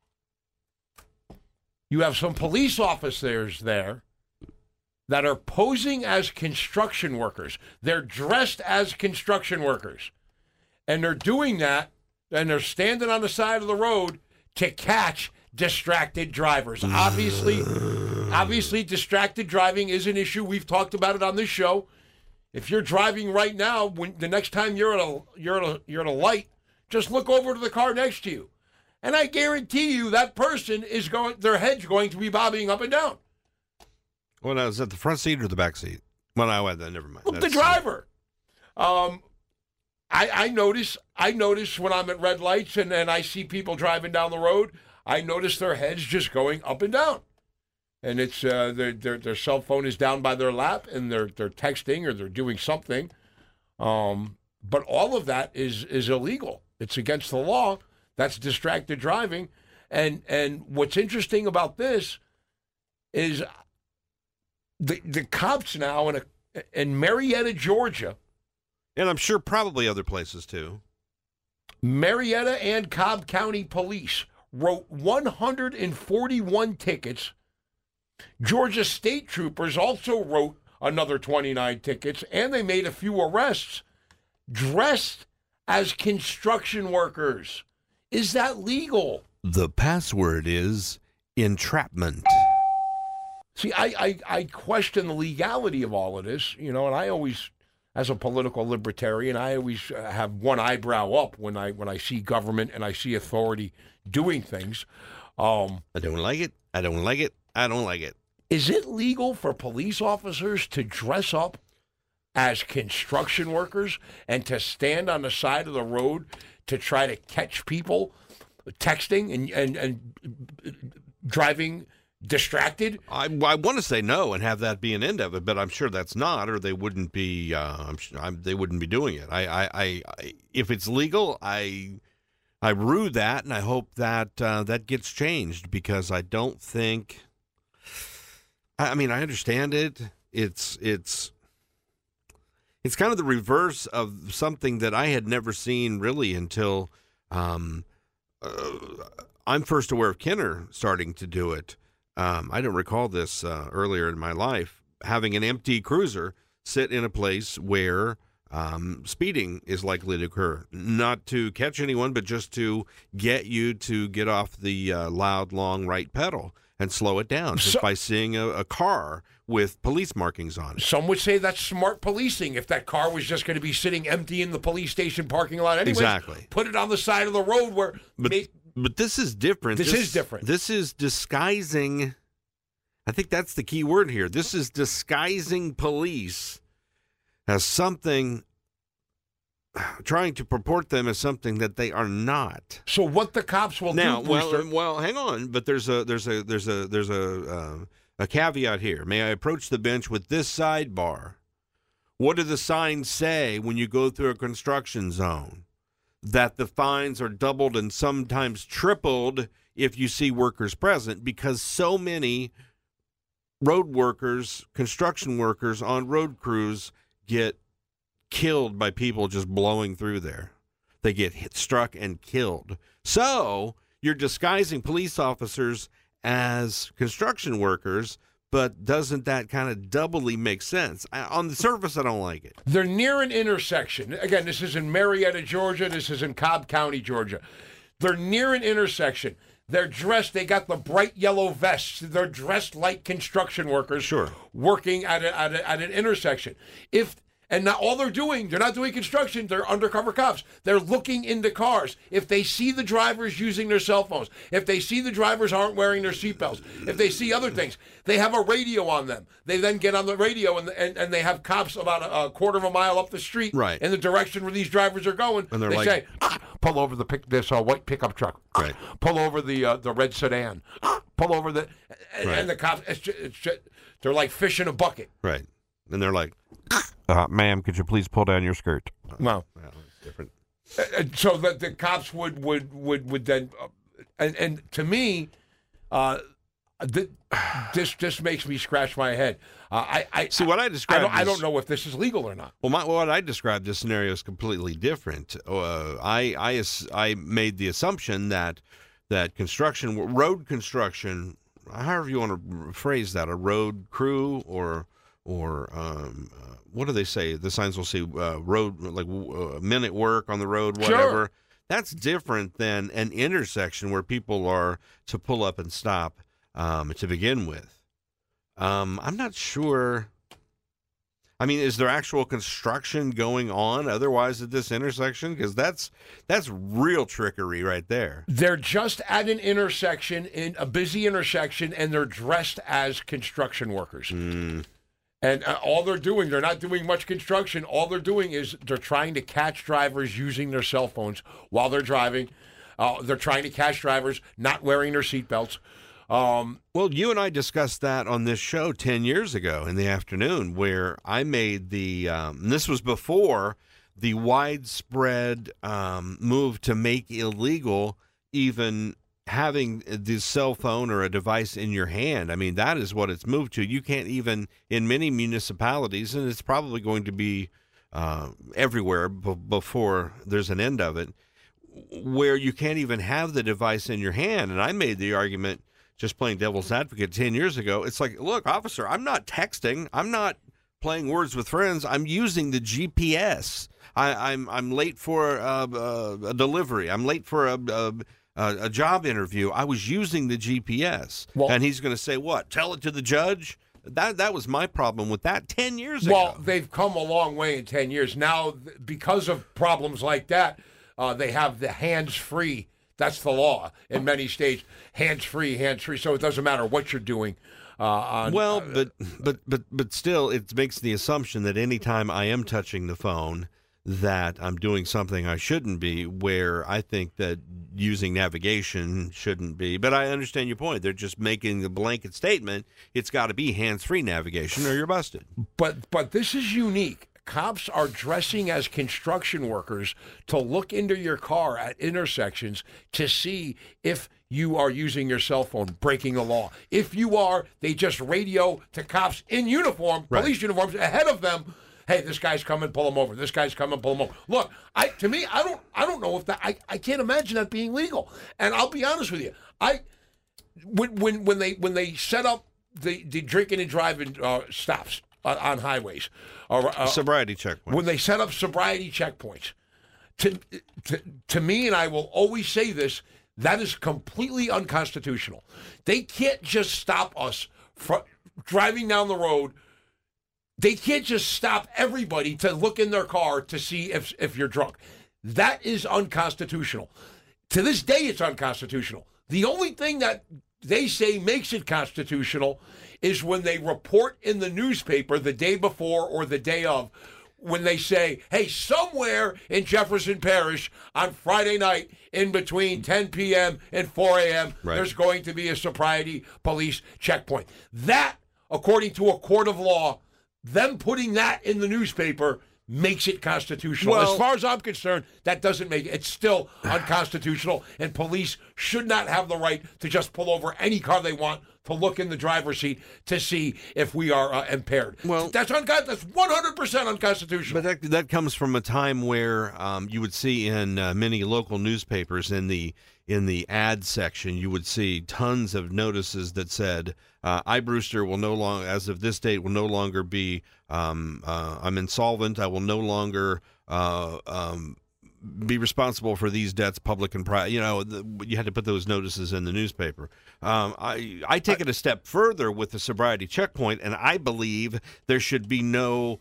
You have some police officers there that are posing as construction workers. They're dressed as construction workers. And they're doing that, and they're standing on the side of the road to catch distracted drivers. Obviously, distracted driving is an issue. We've talked about it on this show. If you're driving right now, when the next time you're at a light, just look over to the car next to you. And I guarantee you that person is their head's going to be bobbing up and down. Well, now, is that the front seat or the back seat? Well, no, never mind. The driver. I notice when I'm at red lights and I see people driving down the road, I notice their heads just going up and down. And it's their cell phone is down by their lap, and they're texting or they're doing something. But all of that is illegal. It's against the law. That's distracted driving. And what's interesting about this is the cops now in Marietta, Georgia, and I'm sure probably other places too, Marietta and Cobb County Police wrote 141 tickets. Georgia State Troopers also wrote another 29 tickets, and they made a few arrests dressed as construction workers. Is that legal? The password is entrapment. See, I question the legality of all of this, and I always, as a political libertarian, I always have one eyebrow up when I see government and I see authority doing things. I don't like it. I don't like it. I don't like it. Is it legal for police officers to dress up as construction workers and to stand on the side of the road to try to catch people texting and driving distracted? I want to say no and have that be an end of it, but I'm sure that's not, or they wouldn't be. They wouldn't be doing it. I if it's legal, I rue that, and I hope that that gets changed, because I don't think. I mean, I understand it. It's kind of the reverse of something that I had never seen really until I'm first aware of Kenner starting to do it. I don't recall this earlier in my life, having an empty cruiser sit in a place where speeding is likely to occur. Not to catch anyone, but just to get you to get off the loud, long right pedal and slow it down just by seeing a car with police markings on it. Some would say that's smart policing. If that car was just going to be sitting empty in the police station parking lot anyways, exactly. Put it on the side of the road where... But this is different. This is different. This is disguising. I think that's the key word here. This is disguising police as something, trying to purport them as something that they are not. So what the cops will now, do, Brewster... well, hang on. But there's a caveat here. May I approach the bench with this sidebar? What do the signs say when you go through a construction zone? That the fines are doubled and sometimes tripled if you see workers present, because so many road workers, construction workers on road crews get killed by people just blowing through there. They get struck and killed. So you're disguising police officers as construction workers, but doesn't that kind of doubly make sense? On the surface, I don't like it. They're near an intersection. Again, this is in Marietta, Georgia. This is in Cobb County, Georgia. They're near an intersection. They're dressed. They got the bright yellow vests. They're dressed like construction workers. Sure. Working at an intersection. And now all they're doing, they're not doing construction, they're undercover cops. They're looking into cars. If they see the drivers using their cell phones, if they see the drivers aren't wearing their seatbelts, if they see other things, they have a radio on them. They then get on the radio and they have cops about a quarter of a mile up the street in the direction where these drivers are going. And they say, pull over this white pickup truck. Right. Pull over the red sedan. Pull over the... And the cops, they're like fish in a bucket. Right. And they're like... ma'am, could you please pull down your skirt? Well, it's different. So that the cops would then, and to me, this makes me scratch my head. I see what I described. I don't know if this is legal or not. Well, what I described, this scenario is completely different. I made the assumption that road construction, however you want to phrase that, a road crew or what do they say? The signs will say road, like men at work on the road, whatever. Sure. That's different than an intersection where people are to pull up and stop to begin with. I'm not sure. I mean, is there actual construction going on otherwise at this intersection? Because that's real trickery right there. They're just at an intersection, in a busy intersection, and they're dressed as construction workers. And all they're doing, they're not doing much construction. All they're doing is they're trying to catch drivers using their cell phones while they're driving. They're trying to catch drivers not wearing their seatbelts. Well, you and I discussed that on this show 10 years ago in the afternoon, where I made the, and this was before the widespread move to make illegal even having the cell phone or a device in your hand. I mean, that is what it's moved to. You can't even, in many municipalities, and it's probably going to be everywhere before there's an end of it, where you can't even have the device in your hand. And I made the argument, just playing devil's advocate 10 years ago, it's like, look, officer, I'm not texting. I'm not playing words with friends. I'm using the GPS. I'm late for a delivery. I'm late for a job interview. I was using the GPS. Well, and he's going to say, what? Tell it to the judge? That was my problem with that 10 years ago. Well, they've come a long way in 10 years. Now, because of problems like that, they have the hands-free. That's the law in many states. Hands-free. So it doesn't matter what you're doing. But still, it makes the assumption that anytime I am touching the phone, that I'm doing something I shouldn't be, where I think that using navigation shouldn't be. But I understand your point. They're just making the blanket statement, it's got to be hands-free navigation or you're busted. But this is unique. Cops are dressing as construction workers to look into your car at intersections to see if you are using your cell phone, breaking the law. If you are, they just radio to cops in uniform, police uniforms, ahead of them. Hey, this guy's coming, pull him over. This guy's coming, pull him over. Look, I don't know if that. I can't imagine that being legal. And I'll be honest with you, when they set up the drinking and driving stops on highways, sobriety checkpoints. When they set up sobriety checkpoints, to me, and I will always say this, that is completely unconstitutional. They can't just stop us from driving down the road. They can't just stop everybody to look in their car to see if you're drunk. That is unconstitutional. To this day, it's unconstitutional. The only thing that they say makes it constitutional is when they report in the newspaper the day before or the day of, when they say, hey, somewhere in Jefferson Parish on Friday night in between 10 p.m. and 4 a.m., there's going to be a sobriety police checkpoint. That, according to a court of law, them putting that in the newspaper makes it constitutional. As far as I'm concerned, that doesn't make it. It's still unconstitutional, and police should not have the right to just pull over any car they want to look in the driver's seat to see if we are impaired. Well, that's 100% unconstitutional. But that comes from a time where you would see in many local newspapers in the ad section, you would see tons of notices that said, I, Brewster, will no longer, as of this date, will no longer be, I'm insolvent. I will no longer be responsible for these debts, public and private. You know, you had to put those notices in the newspaper. I take it a step further with the sobriety checkpoint, and I believe there should be no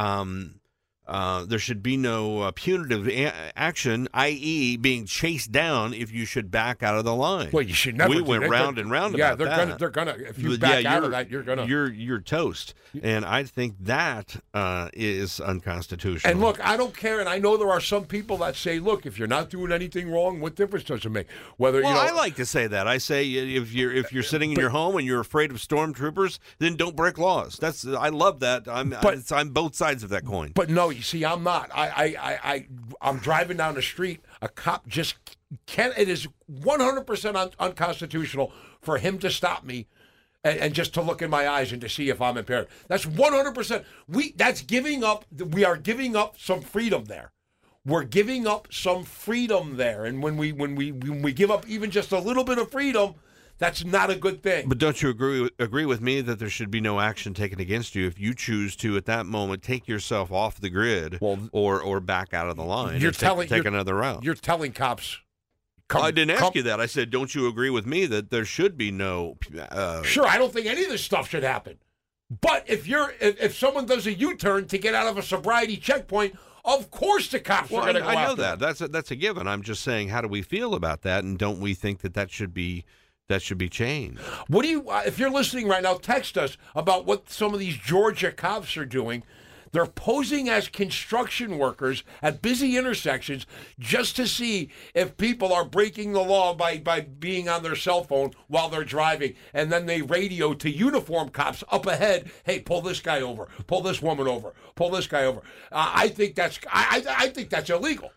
punitive action, i.e., being chased down if you should back out of the line. Well, you should never. We went round and round about that. Yeah, they're gonna. If you back out of that, you're gonna. You're toast. And I think that is unconstitutional. And look, I don't care. And I know there are some people that say, look, if you're not doing anything wrong, what difference does it make? I like to say that. I say if you're sitting in your home and you're afraid of stormtroopers, then don't break laws. I love that. I'm both sides of that coin. But no. You see, I'm not. I'm driving down the street. A cop just can't. It is 100% unconstitutional for him to stop me and just to look in my eyes and to see if I'm impaired. That's 100%. That's giving up. We are giving up some freedom there. We're giving up some freedom there. And when we give up even just a little bit of freedom, that's not a good thing. But don't you agree with me that there should be no action taken against you if you choose to, at that moment, take yourself off the grid or back out of the line? Take another route. You're telling cops. I didn't ask you that. I said, don't you agree with me that there should be no? Sure, I don't think any of this stuff should happen. But if someone does a U-turn to get out of a sobriety checkpoint, of course the cops are going to go after I know that. That's a given. I'm just saying, how do we feel about that? And don't we think that should be? That should be changed. What do you? If you're listening right now, text us about what some of these Georgia cops are doing. They're posing as construction workers at busy intersections just to see if people are breaking the law by being on their cell phone while they're driving. And then they radio to uniform cops up ahead, hey, pull this guy over, pull this woman over, pull this guy over. I think that's illegal.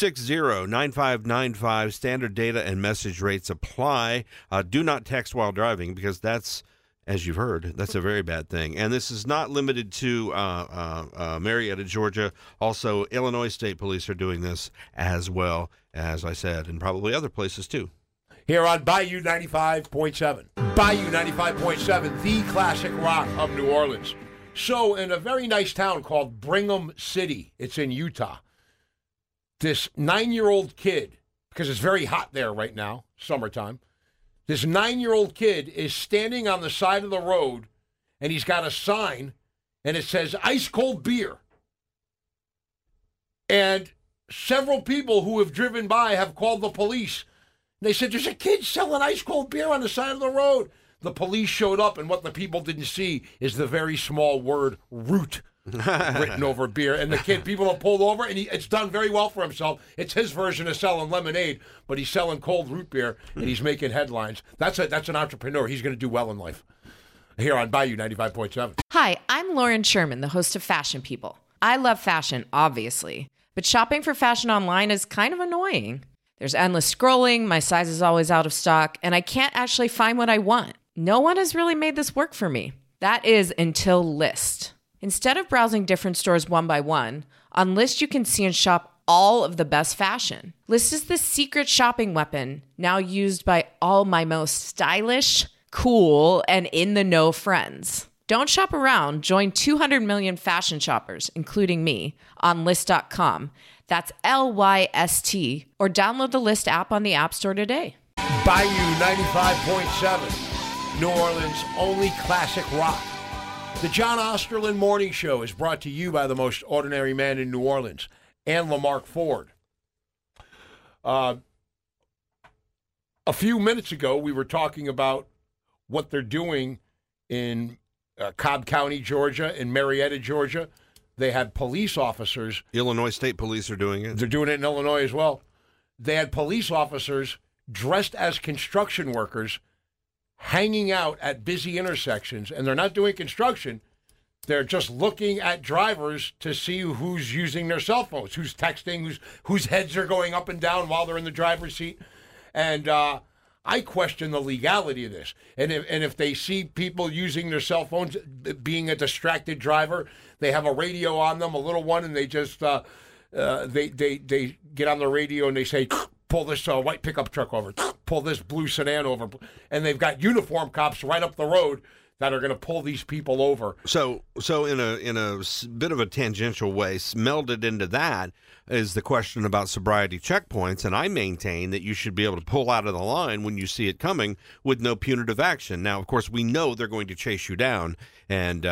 260-9595, standard data and message rates apply. Do not text while driving because that's, as you've heard, that's a very bad thing. And this is not limited to Marietta, Georgia. Also, Illinois State Police are doing this as well, as I said, and probably other places too. Here on Bayou 95.7. Bayou 95.7, the classic rock of New Orleans. So, in a very nice town called Brigham City, it's in Utah, this 9-year-old kid, because it's very hot there right now, summertime, this 9-year-old kid is standing on the side of the road, and he's got a sign, and it says, ice cold beer. And several people who have driven by have called the police. They said, there's a kid selling ice cold beer on the side of the road. The police showed up, and what the people didn't see is the very small word root written over beer. And the kid, people have pulled over, and it's done very well for himself. It's his version of selling lemonade, but he's selling cold root beer, and he's making headlines. That's an entrepreneur. He's going to do well in life. Here on Bayou 95.7. Hi, I'm Lauren Sherman, the host of Fashion People. I love fashion, obviously, but shopping for fashion online is kind of annoying. There's endless scrolling, my size is always out of stock, and I can't actually find what I want. No one has really made this work for me. That is until Lyst. Instead of browsing different stores one by one, on Lyst you can see and shop all of the best fashion. Lyst is the secret shopping weapon now used by all my most stylish, cool, and in-the-know friends. Don't shop around. Join 200 million fashion shoppers, including me, on Lyst.com. That's Lyst, or download the Lyst app on the App Store today. Bayou 95.7, New Orleans' only classic rock. The John Osterlin Morning Show is brought to you by the most ordinary man in New Orleans, and Lamarck Ford. A few minutes ago, we were talking about what they're doing in Cobb County, Georgia, in Marietta, Georgia. They had police officers. Illinois State Police are doing it. They're doing it in Illinois as well. They had police officers dressed as construction workers hanging out at busy intersections, and they're not doing construction. They're just looking at drivers to see who's using their cell phones, who's texting, whose heads are going up and down while they're in the driver's seat. And I question the legality of this. And if they see people using their cell phones, being a distracted driver, they have a radio on them, a little one, and they just they get on the radio and they say, pull this white pickup truck over, pull this blue sedan over, and they've got uniform cops right up the road that are going to pull these people over. So in a bit of a tangential way, melded into that is the question about sobriety checkpoints, and I maintain that you should be able to pull out of the line when you see it coming with no punitive action. Now, of course, we know they're going to chase you down, and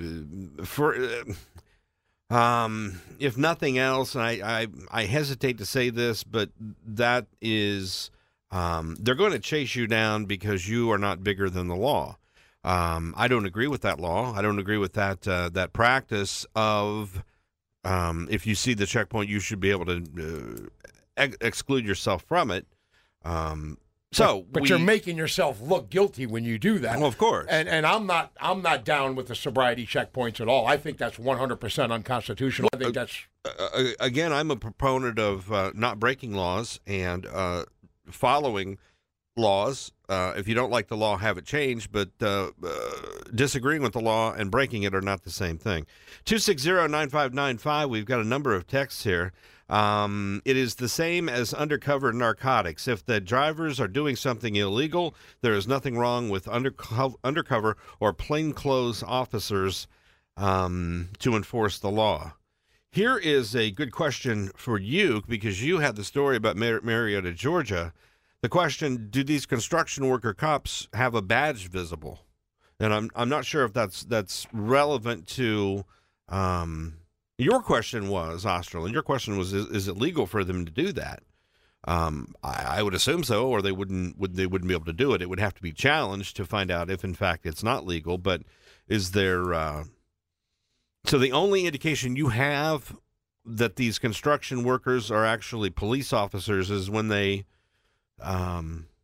if nothing else, and I hesitate to say this, but that is they're going to chase you down because you are not bigger than the law. I don't agree with that law. I don't agree with that practice of if you see the checkpoint, you should be able to exclude yourself from it. But you're making yourself look guilty when you do that. Well, of course. And I'm not down with the sobriety checkpoints at all. I think that's 100% unconstitutional. I think that's again, I'm a proponent of not breaking laws and following laws. If you don't like the law, have it changed, but disagreeing with the law and breaking it are not the same thing. 260-9595, we've got a number of texts here. It is the same as undercover narcotics. If the drivers are doing something illegal, there is nothing wrong with undercover or plainclothes officers to enforce the law. Here is a good question for you, because you had the story about Marietta, Georgia. The question, do these construction worker cops have a badge visible? And I'm not sure if that's relevant to your question was, Osterlin. Your question was, is it legal for them to do that? I would assume so, or they wouldn't be able to do it. It would have to be challenged to find out if, in fact, it's not legal. But is there so the only indication you have that these construction workers are actually police officers is when they I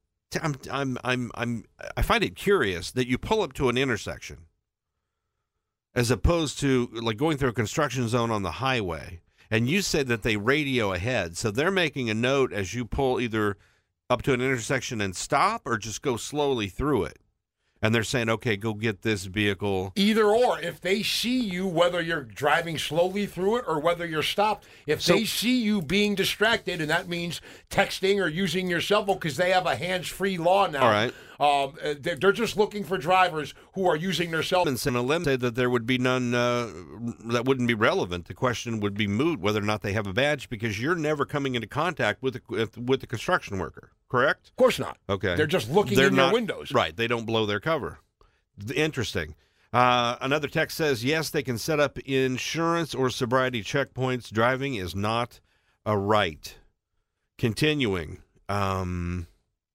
find it curious that you pull up to an intersection as opposed to like going through a construction zone on the highway, and you said that they radio ahead, so they're making a note as you pull either up to an intersection and stop or just go slowly through it. And they're saying, okay, go get this vehicle. Either or, if they see you, whether you're driving slowly through it or whether you're stopped, if they see you being distracted, and that means texting or using your cell phone, because they have a hands-free law now. All right. They're just looking for drivers who are using their cell phones. And a limit say that there would be none that wouldn't be relevant. The question would be moot whether or not they have a badge, because you're never coming into contact with the construction worker, correct? Of course not. Okay. They're just looking in their windows. Right. They don't blow their cover. Interesting. Another text says, yes, they can set up insurance or sobriety checkpoints. Driving is not a right. Continuing.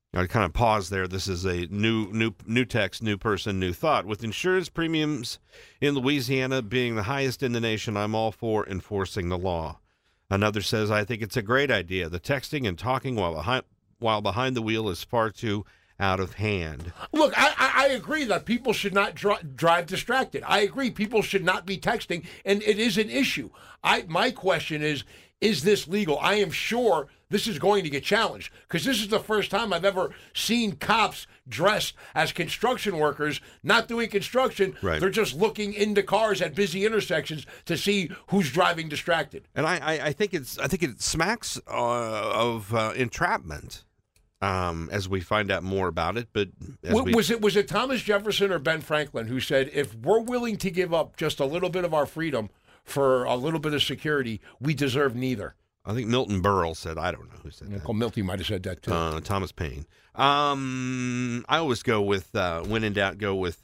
I kind of pause there. This is a new text, new person, new thought. With insurance premiums in Louisiana being the highest in the nation, I'm all for enforcing the law. Another says, I think it's a great idea. The texting and talking while behind the wheel is far too out of hand. Look, I agree that people should not drive distracted. I agree people should not be texting, and it is an issue. My question is this legal? I am sure this is going to get challenged because this is the first time I've ever seen cops dressed as construction workers, not doing construction. Right. They're just looking into cars at busy intersections to see who's driving distracted. And I think it smacks of entrapment. As we find out more about it, but was it Thomas Jefferson or Ben Franklin who said, if we're willing to give up just a little bit of our freedom for a little bit of security, we deserve neither? I think Milton Berle said, I don't know who said that. Milty might have said that too. Thomas Paine. I always go with, when in doubt, go with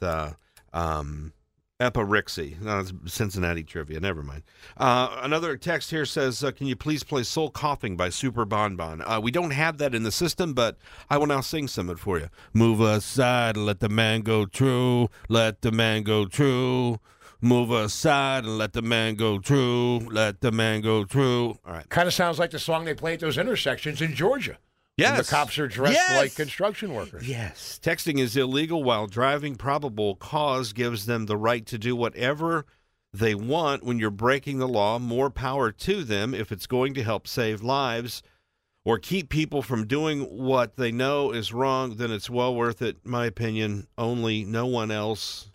Eparixi. No, it's Cincinnati trivia. Never mind. Another text here says, can you please play Soul Coughing by Super Bon Bon? We don't have that in the system, but I will now sing some of it for you. Move aside and let the man go true. Let the man go true. Move aside and let the man go true. Let the man go true. All right. Kind of sounds like the song they play at those intersections in Georgia. Yes. And the cops are dressed like construction workers. Yes. Texting is illegal while driving. Probable cause gives them the right to do whatever they want. When you're breaking the law, more power to them. If it's going to help save lives or keep people from doing what they know is wrong, then it's well worth it, in my opinion. Only no one else.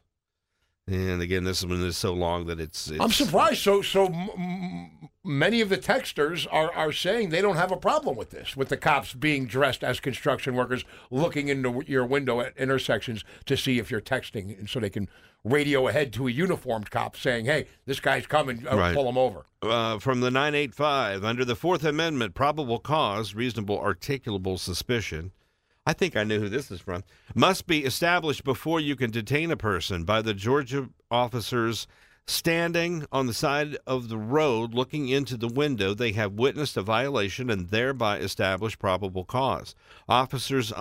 And again, this one is so long that it's I'm surprised. So many of the texters are saying they don't have a problem with this, with the cops being dressed as construction workers, looking into your window at intersections to see if you're texting, and so they can radio ahead to a uniformed cop saying, hey, this guy's coming, right. Pull him over. From the 985, under the Fourth Amendment, probable cause, reasonable articulable suspicion, I think I knew who this is from, must be established before you can detain a person by the Georgia officers standing on the side of the road looking into the window. They have witnessed a violation and thereby established probable cause. Officers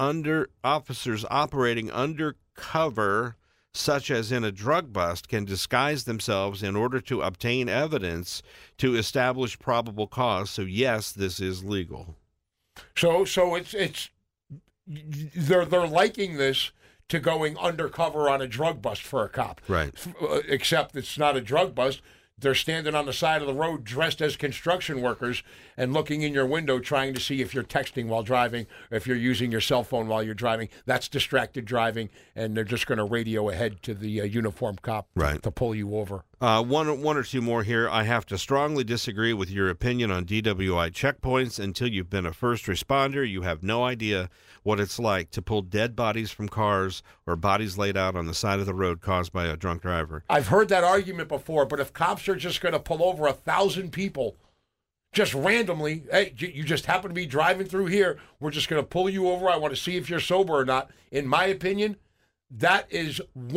operating undercover, such as in a drug bust, can disguise themselves in order to obtain evidence to establish probable cause. So yes, this is legal. So it's they're liking this to going undercover on a drug bust for a cop. Right. Except it's not a drug bust. They're standing on the side of the road dressed as construction workers and looking in your window trying to see if you're texting while driving, or if you're using your cell phone while you're driving. That's distracted driving, and they're just going to radio ahead to the uniformed cop to pull you over. One or two more here. I have to strongly disagree with your opinion on DWI checkpoints. Until you've been a first responder, you have no idea what it's like to pull dead bodies from cars or bodies laid out on the side of the road caused by a drunk driver. I've heard that argument before, but if cops are just going to pull over 1,000 people just randomly, hey, you just happen to be driving through here, we're just going to pull you over, I want to see if you're sober or not, in my opinion, that is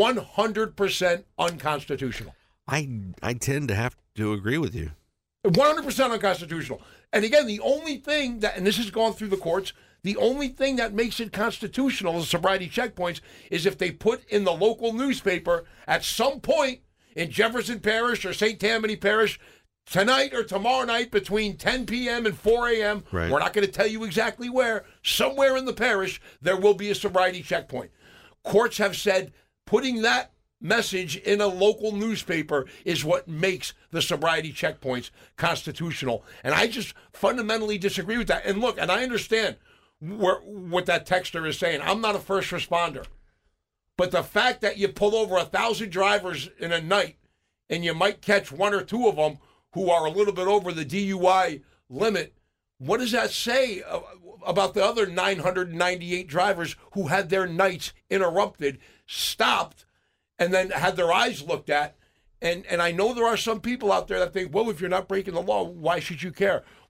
100% unconstitutional. I tend to have to agree with you. 100% unconstitutional. And again, the only thing that, and this has gone through the courts, the only thing that makes it constitutional as sobriety checkpoints is if they put in the local newspaper at some point in Jefferson Parish or St. Tammany Parish, tonight or tomorrow night between 10 p.m. and 4 a.m., right. We're not going to tell you exactly where, somewhere in the parish, there will be a sobriety checkpoint. Courts have said putting that message in a local newspaper is what makes the sobriety checkpoints constitutional. And I just fundamentally disagree with that. And look, and I understand what that texter is saying. I'm not a first responder. But the fact that you pull over 1,000 drivers in a night and you might catch one or two of them who are a little bit over the DUI limit, what does that say about the other 998 drivers who had their nights interrupted, stopped, and then had their eyes looked at? And I know there are some people out there that think, well, if you're not breaking the law, why should you care?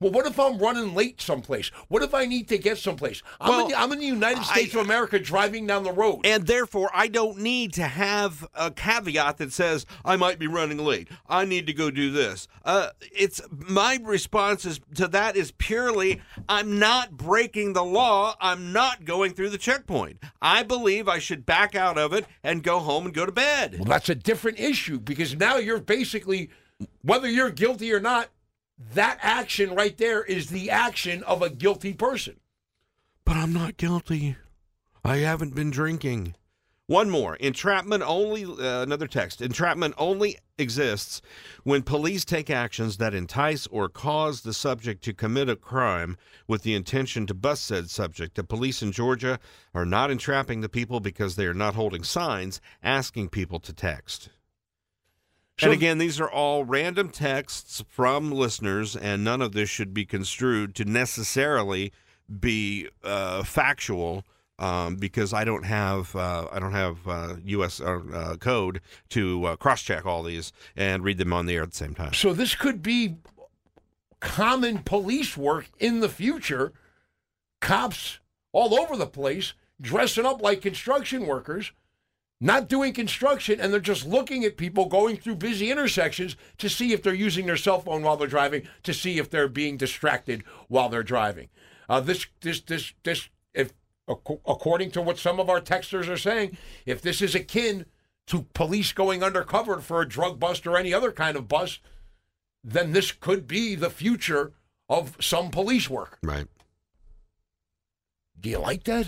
Well, what if I'm running late someplace? What if I need to get someplace? I'm in the United States of America driving down the road. And therefore, I don't need to have a caveat that says, I might be running late. I need to go do this. It's my response to that is purely, I'm not breaking the law. I'm not going through the checkpoint. I believe I should back out of it and go home and go to bed. Well, that's a different issue because now you're basically, whether you're guilty or not, that action right there is the action of a guilty person. But I'm not guilty. I haven't been drinking. One more. Entrapment only, another text. Entrapment only exists when police take actions that entice or cause the subject to commit a crime with the intention to bust said subject. The police in Georgia are not entrapping the people because they are not holding signs asking people to text. And again, these are all random texts from listeners, and none of this should be construed to necessarily be factual, because I don't have U.S. code to cross-check all these and read them on the air at the same time. So this could be common police work in the future. Cops all over the place dressing up like construction workers, not doing construction, and they're just looking at people going through busy intersections to see if they're using their cell phone while they're driving, to see if they're being distracted while they're driving. If according to what some of our texters are saying, if this is akin to police going undercover for a drug bust or any other kind of bust, then this could be the future of some police work. Right. Do you like that?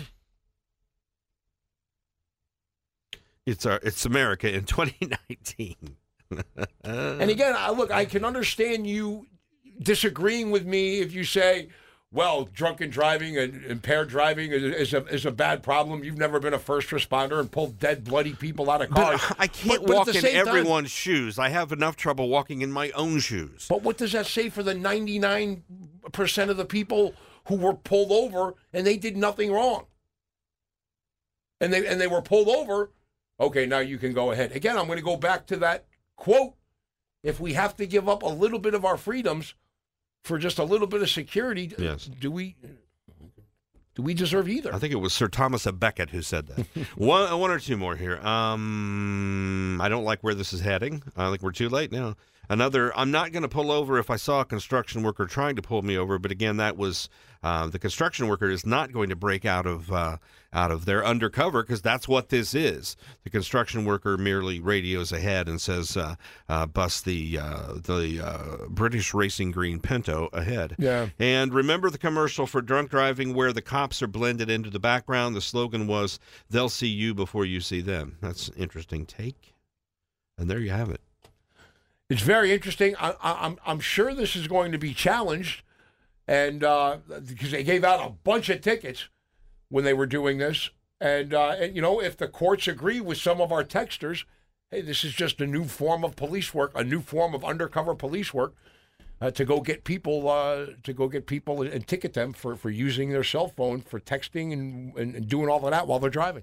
It's America in 2019. And again, I can understand you disagreeing with me if you say, well, drunken driving and impaired driving is a bad problem. You've never been a first responder and pulled dead, bloody people out of cars. But I can't walk in everyone's shoes. I have enough trouble walking in my own shoes. But what does that say for the 99% of the people who were pulled over and they did nothing wrong? And they were pulled over. Okay, now you can go ahead. Again, I'm going to go back to that quote. If we have to give up a little bit of our freedoms for just a little bit of security, yes, do we deserve either? I think it was Sir Thomas à Becket who said that. one or two more here. I don't like where this is heading. I think we're too late now. Another, I'm not going to pull over if I saw a construction worker trying to pull me over, but again, that was the construction worker is not going to break out of their undercover because that's what this is. The construction worker merely radios ahead and says, bust the British Racing Green Pinto ahead. Yeah. And remember the commercial for drunk driving where the cops are blended into the background? The slogan was, they'll see you before you see them. That's an interesting take. And there you have it. It's very interesting. I'm sure this is going to be challenged, and because they gave out a bunch of tickets when they were doing this, and if the courts agree with some of our texters, hey, this is just a new form of police work, a new form of undercover police work, to go get people and ticket them for using their cell phone for texting and doing all of that while they're driving.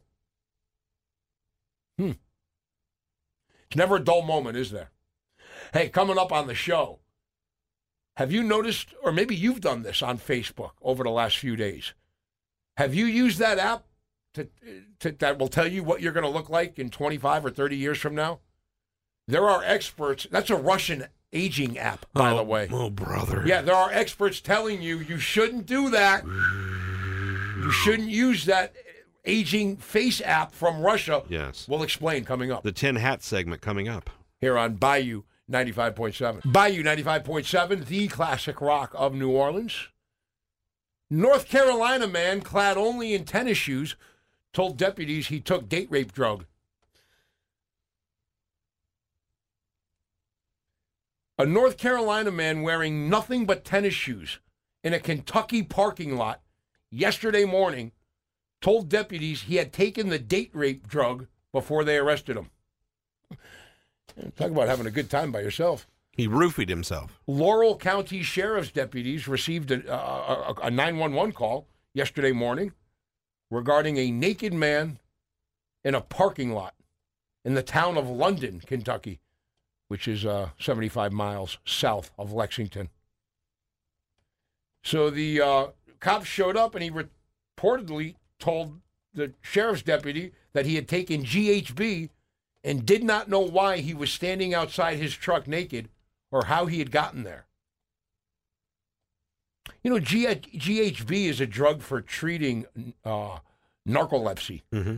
It's never a dull moment, is there? Hey, coming up on the show, have you noticed, or maybe you've done this on Facebook over the last few days, have you used that app that will tell you what you're going to look like in 25 or 30 years from now? There are experts. That's a Russian aging app, by the way. Oh, brother. Yeah, there are experts telling you shouldn't do that. You shouldn't use that aging face app from Russia. Yes. We'll explain coming up. The Tin Hat segment coming up. Here on Bayou 95.7. Bayou 95.7, the classic rock of New Orleans. North Carolina man clad only in tennis shoes told deputies he took date rape drug. A North Carolina man wearing nothing but tennis shoes in a Kentucky parking lot yesterday morning told deputies he had taken the date rape drug before they arrested him. Talk about having a good time by yourself. He roofied himself. Laurel County Sheriff's deputies received a 911 call yesterday morning regarding a naked man in a parking lot in the town of London, Kentucky, which is 75 miles south of Lexington. So the cops showed up, and he reportedly told the sheriff's deputy that he had taken GHB and did not know why he was standing outside his truck naked or how he had gotten there. You know, GHB is a drug for treating narcolepsy. Mm-hmm.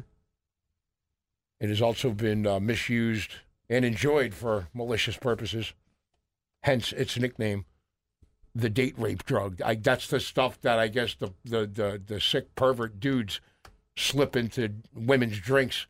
It has also been misused and enjoyed for malicious purposes, hence its nickname, the date rape drug. That's the stuff that I guess the sick pervert dudes slip into women's drinks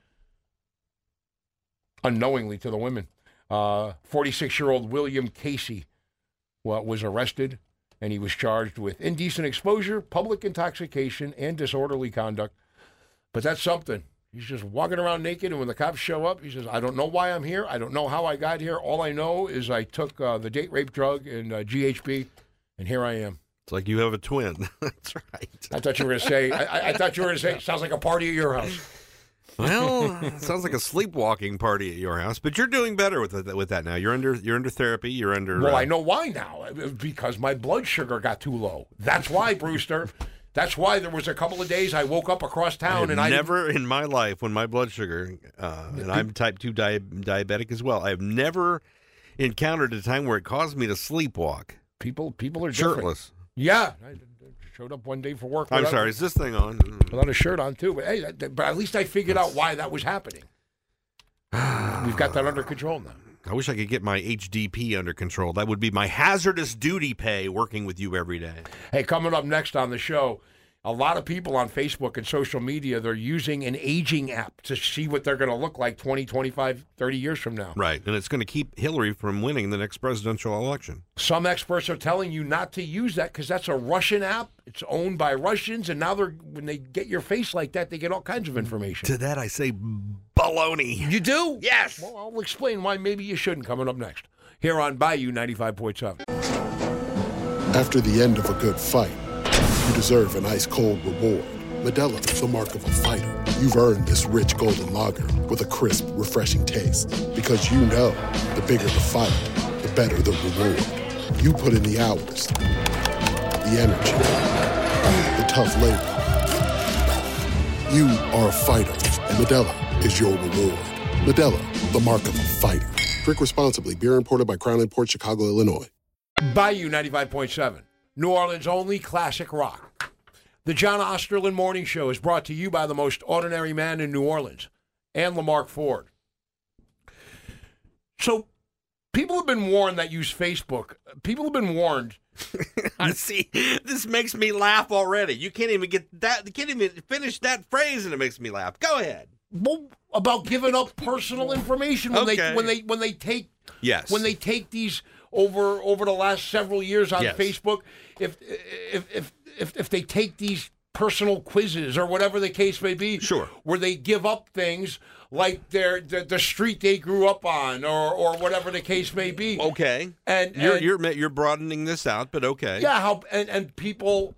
unknowingly to the women. 46-year-old William Casey was arrested, and he was charged with indecent exposure, public intoxication, and disorderly conduct. But that's something. He's just walking around naked, and when the cops show up, he says, I don't know why I'm here. I don't know how I got here. All I know is I took the date rape drug and GHB, and here I am. It's like you have a twin. That's right. I thought you were going to say, I thought you were going to say, sounds like a party at your house. Well, it sounds like a sleepwalking party at your house, but you're doing better with that now. You're under therapy. You're under. Well, I know why now. Because my blood sugar got too low. That's why, Brewster. That's why there was a couple of days I woke up across town and I never in my life when my blood sugar and I'm type 2 diabetic as well. I've never encountered a time where it caused me to sleepwalk. People are different. Shirtless. Yeah. I showed up one day for work. I'm sorry, is this thing on? Without a shirt on, too. But hey, but at least I figured out why that was happening. We've got that under control now. I wish I could get my HDP under control. That would be my hazardous duty pay working with you every day. Hey, coming up next on the show, a lot of people on Facebook and social media, they're using an aging app to see what they're going to look like 20, 25, 30 years from now. Right, and it's going to keep Hillary from winning the next presidential election. Some experts are telling you not to use that because that's a Russian app. It's owned by Russians, and now when they get your face like that, they get all kinds of information. To that I say baloney. You do? Yes. Well, I'll explain why maybe you shouldn't coming up next. Here on Bayou 95.7. After the end of a good fight, you deserve an ice-cold reward. Modelo, the mark of a fighter. You've earned this rich golden lager with a crisp, refreshing taste. Because you know, the bigger the fight, the better the reward. You put in the hours, the energy, the tough labor. You are a fighter, and Modelo is your reward. Modelo, the mark of a fighter. Drink responsibly. Beer imported by Crown Imports, Chicago, Illinois. Bayou 95.7. New Orleans' only classic rock. The John Osterlin Morning Show is brought to you by the most ordinary man in New Orleans, and Lamarck Ford. So, people have been warned that use Facebook. People have been warned. See, this makes me laugh already. You can't even get that. You can't even finish that phrase, and it makes me laugh. Go ahead. Well, about giving up personal information when they take yes when they take these over the last several years on yes. Facebook. If they take these personal quizzes or whatever the case may be, sure, where they give up things like the street they grew up on or whatever the case may be. Okay, and you're broadening this out, but okay. Yeah, and people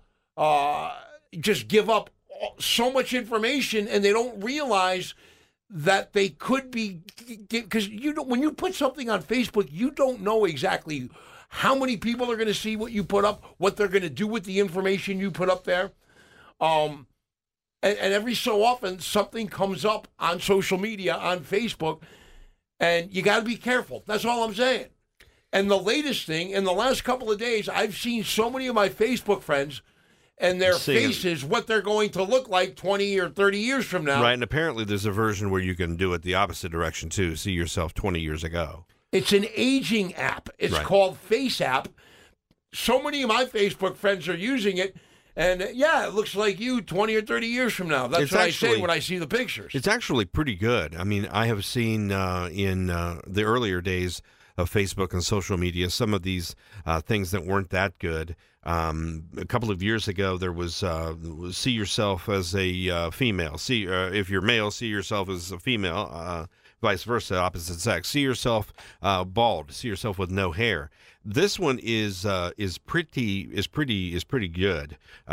just give up so much information and they don't realize that they could be, because when you put something on Facebook, you don't know exactly how many people are going to see what you put up, what they're going to do with the information you put up there. And every so often, something comes up on social media, on Facebook, and you got to be careful. That's all I'm saying. And the latest thing, in the last couple of days, I've seen so many of my Facebook friends and their faces, what they're going to look like 20 or 30 years from now. Right, and apparently there's a version where you can do it the opposite direction, too. See yourself 20 years ago. It's an aging app. It's called Face App. So many of my Facebook friends are using it. And, yeah, it looks like you 20 or 30 years from now. That's what I say when I see the pictures. It's actually pretty good. I mean, I have seen in the earlier days of Facebook and social media some of these things that weren't that good. A couple of years ago, there was see yourself as a female. If you're male, see yourself as a female. Vice versa, opposite sex. See yourself bald. See yourself with no hair. This one is pretty good.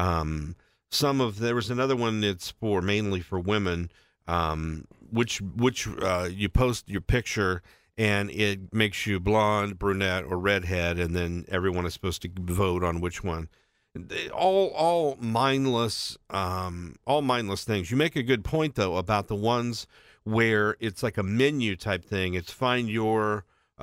There was another one that's mainly for women, which you post your picture and it makes you blonde, brunette, or redhead, and then everyone is supposed to vote on which one. all mindless things. You make a good point though about the ones where it's like a menu type thing. It's find your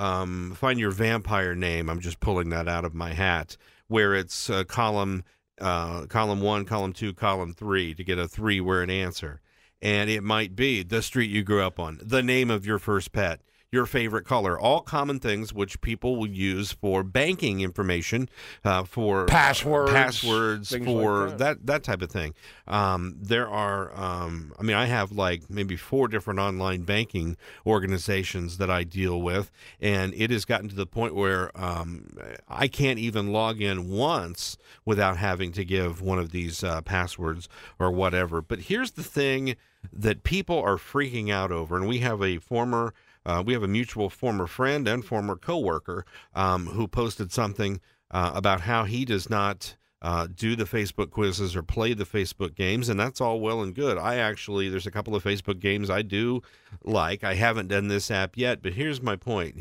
vampire name. I'm just pulling that out of my hat. Where it's column 1, column 2, column 3 to get a 3-word answer, and it might be the street you grew up on, the name of your first pet, your favorite color, all common things which people will use for banking information, for passwords, for like that type of thing. There are, I have like maybe 4 different online banking organizations that I deal with, and it has gotten to the point where I can't even log in once without having to give one of these passwords or whatever. But here's the thing that people are freaking out over, and we have a mutual former friend and former coworker who posted something about how he does not do the Facebook quizzes or play the Facebook games, and that's all well and good. There's a couple of Facebook games I do like. I haven't done this app yet, but here's my point.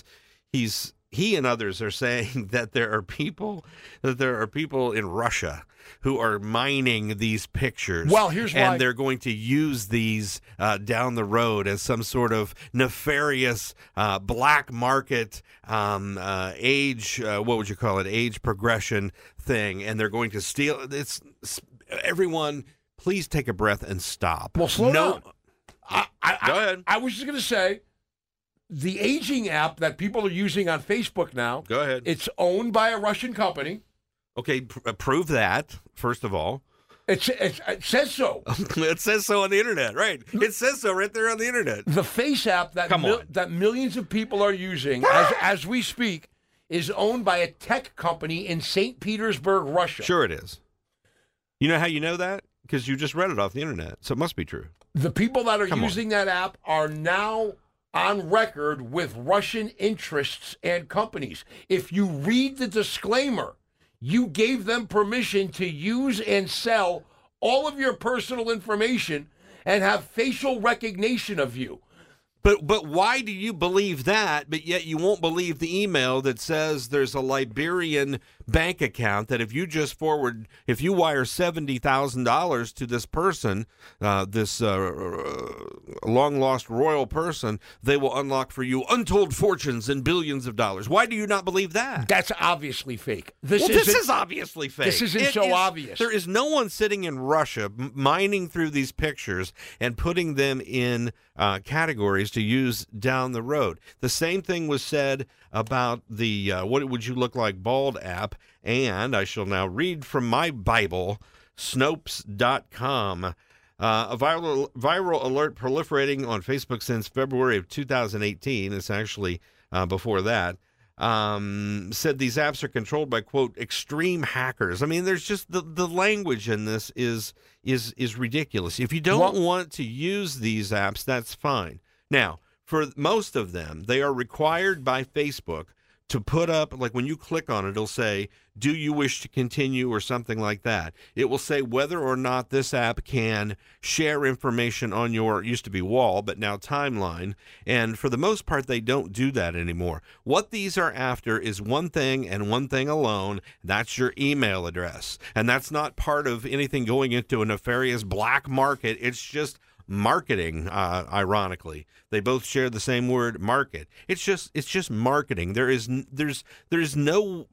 He and others are saying that there are people in Russia who are mining these pictures. Well, here's why. And they're going to use these down the road as some sort of nefarious black market age progression thing. And they're going to steal. Everyone, please take a breath and stop. Well, slow down. Go ahead. I was just going to say, the aging app that people are using on Facebook now. Go ahead. It's owned by a Russian company. Okay, prove that, first of all. It says so. It says so on the internet, right? It says so right there on the internet. The Face app that millions of people are using as we speak is owned by a tech company in St. Petersburg, Russia. Sure it is. You know how you know that? Because you just read it off the internet, so it must be true. The people that are using that app are now on record with Russian interests and companies. If you read the disclaimer, you gave them permission to use and sell all of your personal information and have facial recognition of you. But why do you believe that, but yet you won't believe the email that says there's a Liberian bank account that if you wire $70,000 to this person, this long-lost royal person, they will unlock for you untold fortunes and billions of dollars. Why do you not believe that? That's obviously fake. This is obviously fake. This isn't obvious. There is no one sitting in Russia mining through these pictures and putting them in categories to use down the road. The same thing was said about the What Would You Look Like Bald app, and I shall now read from my Bible, Snopes.com. A viral alert proliferating on Facebook since February of 2018. It's actually before that. Said these apps are controlled by, quote, extreme hackers. I mean, there's just the language in this is ridiculous. If you don't want to use these apps, that's fine. Now, for most of them, they are required by Facebook to put up, like when you click on it, it'll say, do you wish to continue or something like that. It will say whether or not this app can share information on your, it used to be wall, but now timeline. And for the most part, they don't do that anymore. What these are after is one thing and one thing alone. That's your email address. And that's not part of anything going into a nefarious black market. It's just marketing, ironically. They both share the same word, market. It's just marketing. There's no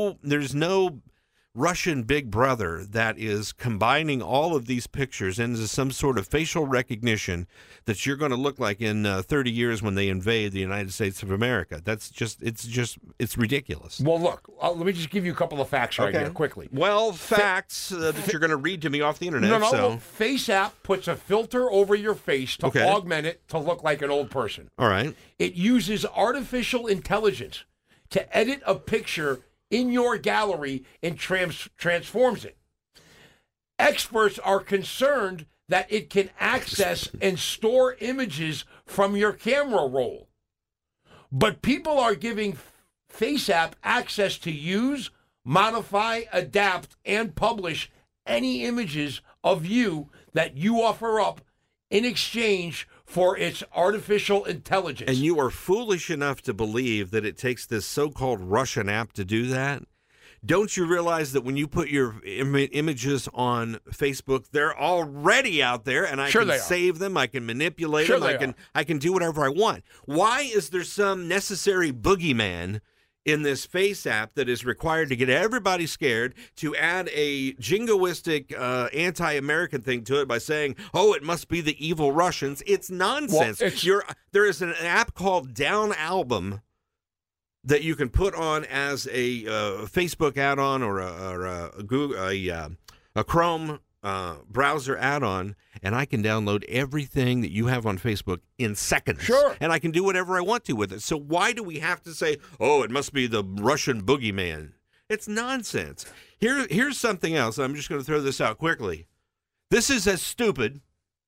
Russian Big Brother that is combining all of these pictures into some sort of facial recognition that you're going to look like in 30 years when they invade the United States of America. It's ridiculous. Well, look, let me just give you a couple of facts right here quickly. Well, facts that you're going to read to me off the internet. No. So. Face app puts a filter over your face to augment it to look like an old person. All right. It uses artificial intelligence to edit a picture in your gallery and transforms it. Experts are concerned that it can access and store images from your camera roll. But people are giving FaceApp access to use, modify, adapt, and publish any images of you that you offer up in exchange for its artificial intelligence. And you are foolish enough to believe that it takes this so-called Russian app to do that? Don't you realize that when you put your images on Facebook, they're already out there, and I can save them, I can manipulate them, I can do whatever I want. Why is there some necessary boogeyman in this Face app that is required to get everybody scared, to add a jingoistic anti-American thing to it by saying, oh, it must be the evil Russians? It's nonsense. Well, there is an app called Down Album that you can put on as a Facebook add-on or a Google, a Chrome browser add-on, and I can download everything that you have on Facebook in seconds. Sure. And I can do whatever I want to with it. So why do we have to say, oh, it must be the Russian boogeyman? It's nonsense. Here's something else. I'm just going to throw this out quickly. This is as stupid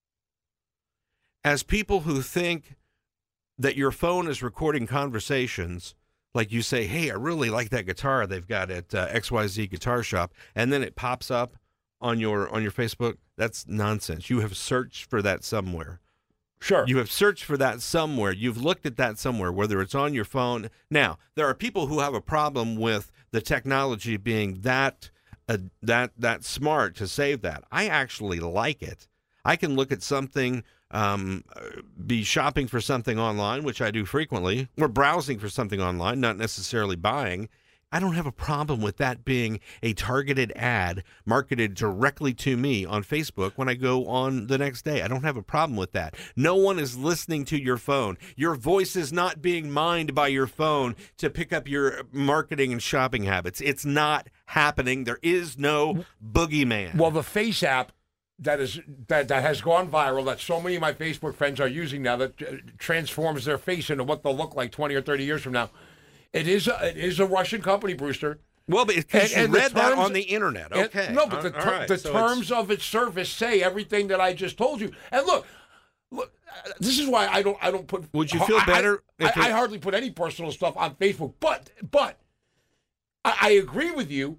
as people who think that your phone is recording conversations. Like you say, hey, I really like that guitar they've got at XYZ Guitar Shop, and then it pops up on your Facebook. That's nonsense. You have searched for that somewhere. Sure. You have searched for that somewhere. You've looked at that somewhere, whether it's on your phone. Now, there are people who have a problem with the technology being that smart to save that. I actually like it. I can look at something, be shopping for something online, which I do frequently, or browsing for something online, not necessarily buying. I don't have a problem with that being a targeted ad marketed directly to me on Facebook when I go on the next day. I don't have a problem with that. No one is listening to your phone. Your voice is not being mined by your phone to pick up your marketing and shopping habits. It's not happening. There is no boogeyman. Well, the Face app that has gone viral, that so many of my Facebook friends are using now, that transforms their face into what they'll look like 20 or 30 years from now. It is a Russian company, Brewster. Well, because you read that on the internet. Okay. No, but the terms of its service say everything that I just told you. And look, this is why I don't put. Would you feel better? I hardly put any personal stuff on Facebook, but I agree with you.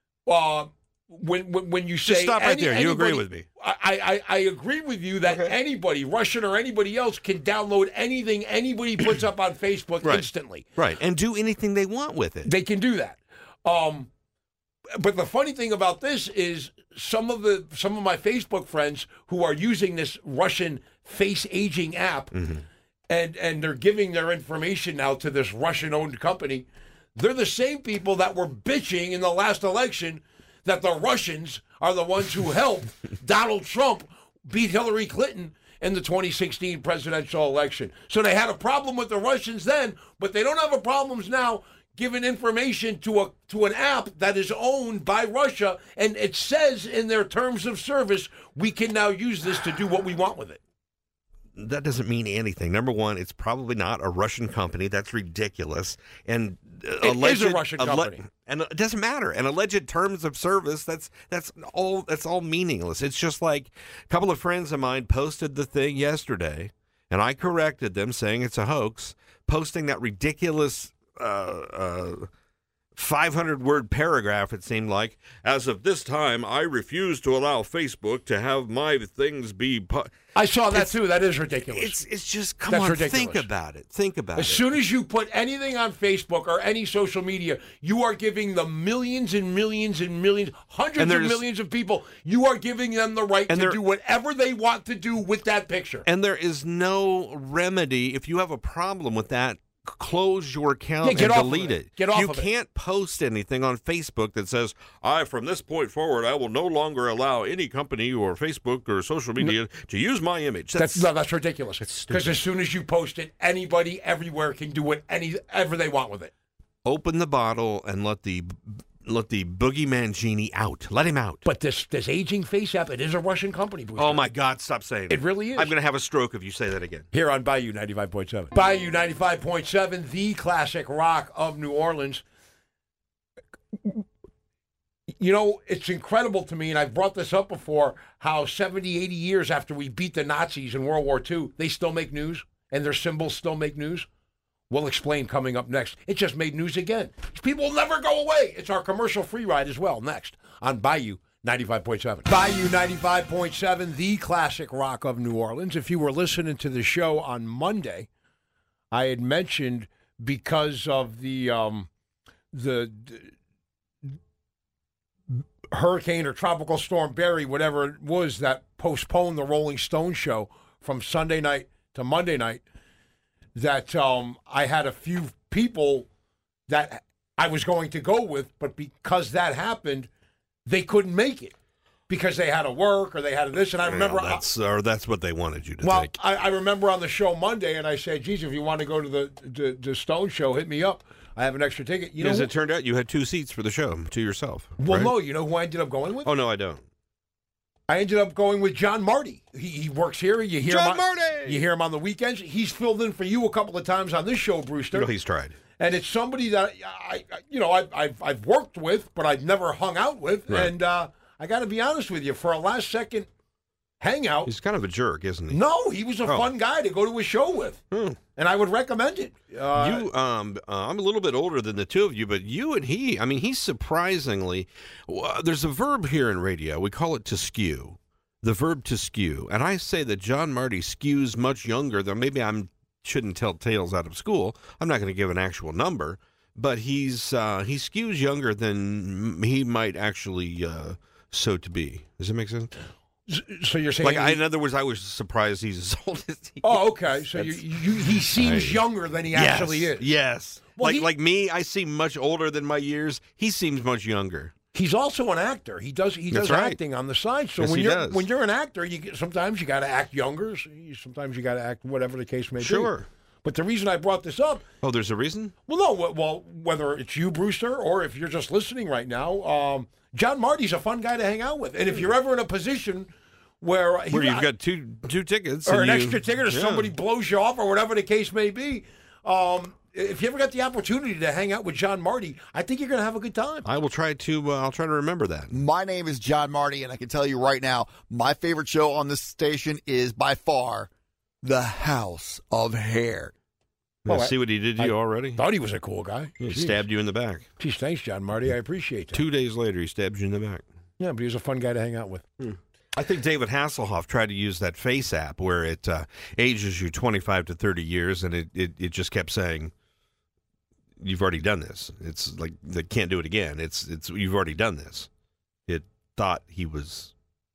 When you say just stop right there, you agree with me. I agree with you that anybody, Russian or anybody else, can download anything anybody puts up on Facebook instantly. Right, and do anything they want with it. They can do that. But the funny thing about this is some of my Facebook friends who are using this Russian face aging app, and they're giving their information now to this Russian-owned company. They're the same people that were bitching in the last election that the Russians are the ones who helped Donald Trump beat Hillary Clinton in the 2016 presidential election. So they had a problem with the Russians then, but they don't have a problem now giving information to an app that is owned by Russia, and it says in their terms of service, we can now use this to do what we want with it. That doesn't mean anything. Number one, it's probably not a Russian company. That's ridiculous. And it is a Russian company. And it doesn't matter. And alleged terms of service, that's all meaningless. It's just like a couple of friends of mine posted the thing yesterday, and I corrected them saying it's a hoax, posting that ridiculous 500-word paragraph, it seemed like. As of this time, I refuse to allow Facebook to have my things be... I saw that too. That is ridiculous. It's just, come on, ridiculous. Think about it. Think about it. As soon as you put anything on Facebook or any social media, you are giving the millions and millions and millions, hundreds of millions of people, you are giving them the right to do whatever they want to do with that picture. And there is no remedy. If you have a problem with that, close your account and delete it. Get off you of it. Can't post anything on Facebook that says, from this point forward, I will no longer allow any company or Facebook or social media to use my image. That's ridiculous. Because as soon as you post it, anybody everywhere can do whatever they want with it. Open the bottle and let the boogeyman genie out. Let him out. But this aging face app, it is a Russian company. Booster. Oh, my God, stop saying it. It really is. I'm going to have a stroke if you say that again. Here on Bayou 95.7. Bayou 95.7, the classic rock of New Orleans. You know, it's incredible to me, and I've brought this up before, how 70, 80 years after we beat the Nazis in World War II, they still make news, and their symbols still make news. We'll explain coming up next. It just made news again. These people will never go away. It's our commercial-free ride as well, next on Bayou 95.7. Bayou 95.7, the classic rock of New Orleans. If you were listening to the show on Monday, I had mentioned because of the Hurricane or Tropical Storm Barry, whatever it was, that postponed the Rolling Stone show from Sunday night to Monday night, that I had a few people that I was going to go with, but because that happened, they couldn't make it because they had to work or they had this. And I remember that's what they wanted you to take. I remember on the show Monday, and I said, geez, if you want to go to the Stone show, hit me up. I have an extra ticket. As it turned out, you had 2 seats for the show to yourself. Well, right? no, you know who I ended up going with? Oh, no, I don't. I ended up going with John Marty. He works here. You hear John him Marty! You hear him on the weekends. He's filled in for you a couple of times on this show, Brewster. He's tried. And it's somebody that I've worked with, but I've never hung out with. Right. And I got to be honest with you, for a last second hangout, he's kind of a jerk, isn't he? No, he was a fun guy to go to a show with, and I would recommend it. I'm a little bit older than the two of you, but you and he, I mean, he's surprisingly. There's a verb here in radio. We call it to skew. The verb to skew, and I say that John Marty skews much younger than maybe shouldn't tell tales out of school. I'm not going to give an actual number, but he skews younger than he might actually so to be. Does that make sense? So you're saying, in other words, I was surprised he's as old as he is. Oh, okay. So he seems younger than he actually is. Yes. Well, like me, I seem much older than my years. He seems much younger. He's also an actor. He does acting on the side. So yes, when you're an actor, sometimes you got to act younger. Sometimes you got to act whatever the case may be. Sure. But the reason I brought this up. Oh, there's a reason? Well, no. Well, whether it's you, Brewster, or if you're just listening right now, John Marty's a fun guy to hang out with. And if you're ever in a position where you've got two tickets or an extra ticket, or somebody blows you off, or whatever the case may be, if you ever got the opportunity to hang out with John Marty, I think you're going to have a good time. I will try to. I'll try to remember that. My name is John Marty, and I can tell you right now, my favorite show on this station is by far The House of Hair. See what he did to you already? Thought he was a cool guy. He stabbed you in the back. Geez, thanks, John Marty. I appreciate that. 2 days later, he stabbed you in the back. Yeah, but he was a fun guy to hang out with. I think David Hasselhoff tried to use that Face app where it ages you 25 to 30 years, and it just kept saying, you've already done this. It's like they can't do it again. It's you've already done this. It thought he was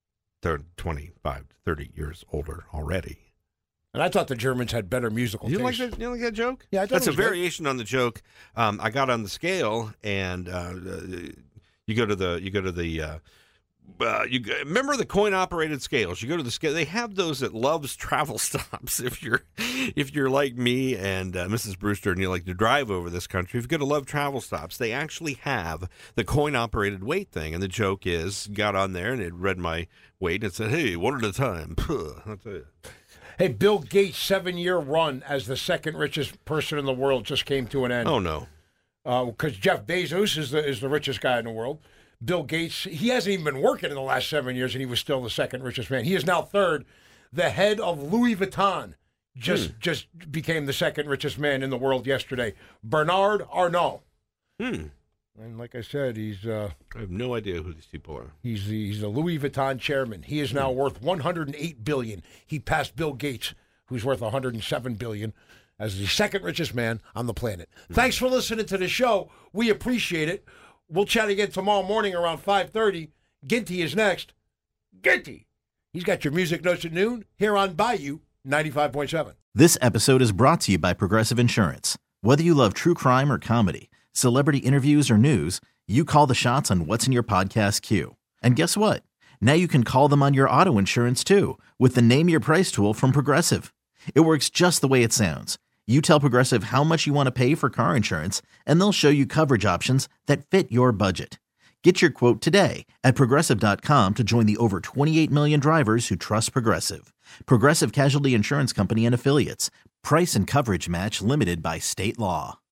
25 to 30 years older already. And I thought the Germans had better musical taste. You like that joke? Yeah, I thought that's a good variation on the joke. I got on the scale, and you go to the. Remember the coin-operated scales? You go to the scale. They have those at Love's Travel Stops. If you're like me and Mrs. Brewster, and you like to drive over this country, if you go to Love Travel Stops, they actually have the coin-operated weight thing. And the joke is, got on there and it read my weight and it said, "Hey, one at a time." I'll tell you. Hey, Bill Gates' 7-year run as the second richest person in the world just came to an end. Oh no, because Jeff Bezos is the richest guy in the world. Bill Gates, he hasn't even been working in the last 7 years, and he was still the second richest man. He is now third. The head of Louis Vuitton just became the second richest man in the world yesterday. Bernard Arnault. And like I said, he's... I have no idea who these people are. He's the Louis Vuitton chairman. He is now worth $108 billion. He passed Bill Gates, who's worth $107 billion, as the second richest man on the planet. Thanks for listening to the show. We appreciate it. We'll chat again tomorrow morning around 5:30. Ginty is next. Ginty. He's got your music notes at noon here on Bayou 95.7. This episode is brought to you by Progressive Insurance. Whether you love true crime or comedy, celebrity interviews or news, you call the shots on what's in your podcast queue. And guess what? Now you can call them on your auto insurance too with the Name Your Price tool from Progressive. It works just the way it sounds. You tell Progressive how much you want to pay for car insurance, and they'll show you coverage options that fit your budget. Get your quote today at Progressive.com to join the over 28 million drivers who trust Progressive. Progressive Casualty Insurance Company and Affiliates. Price and coverage match limited by state law.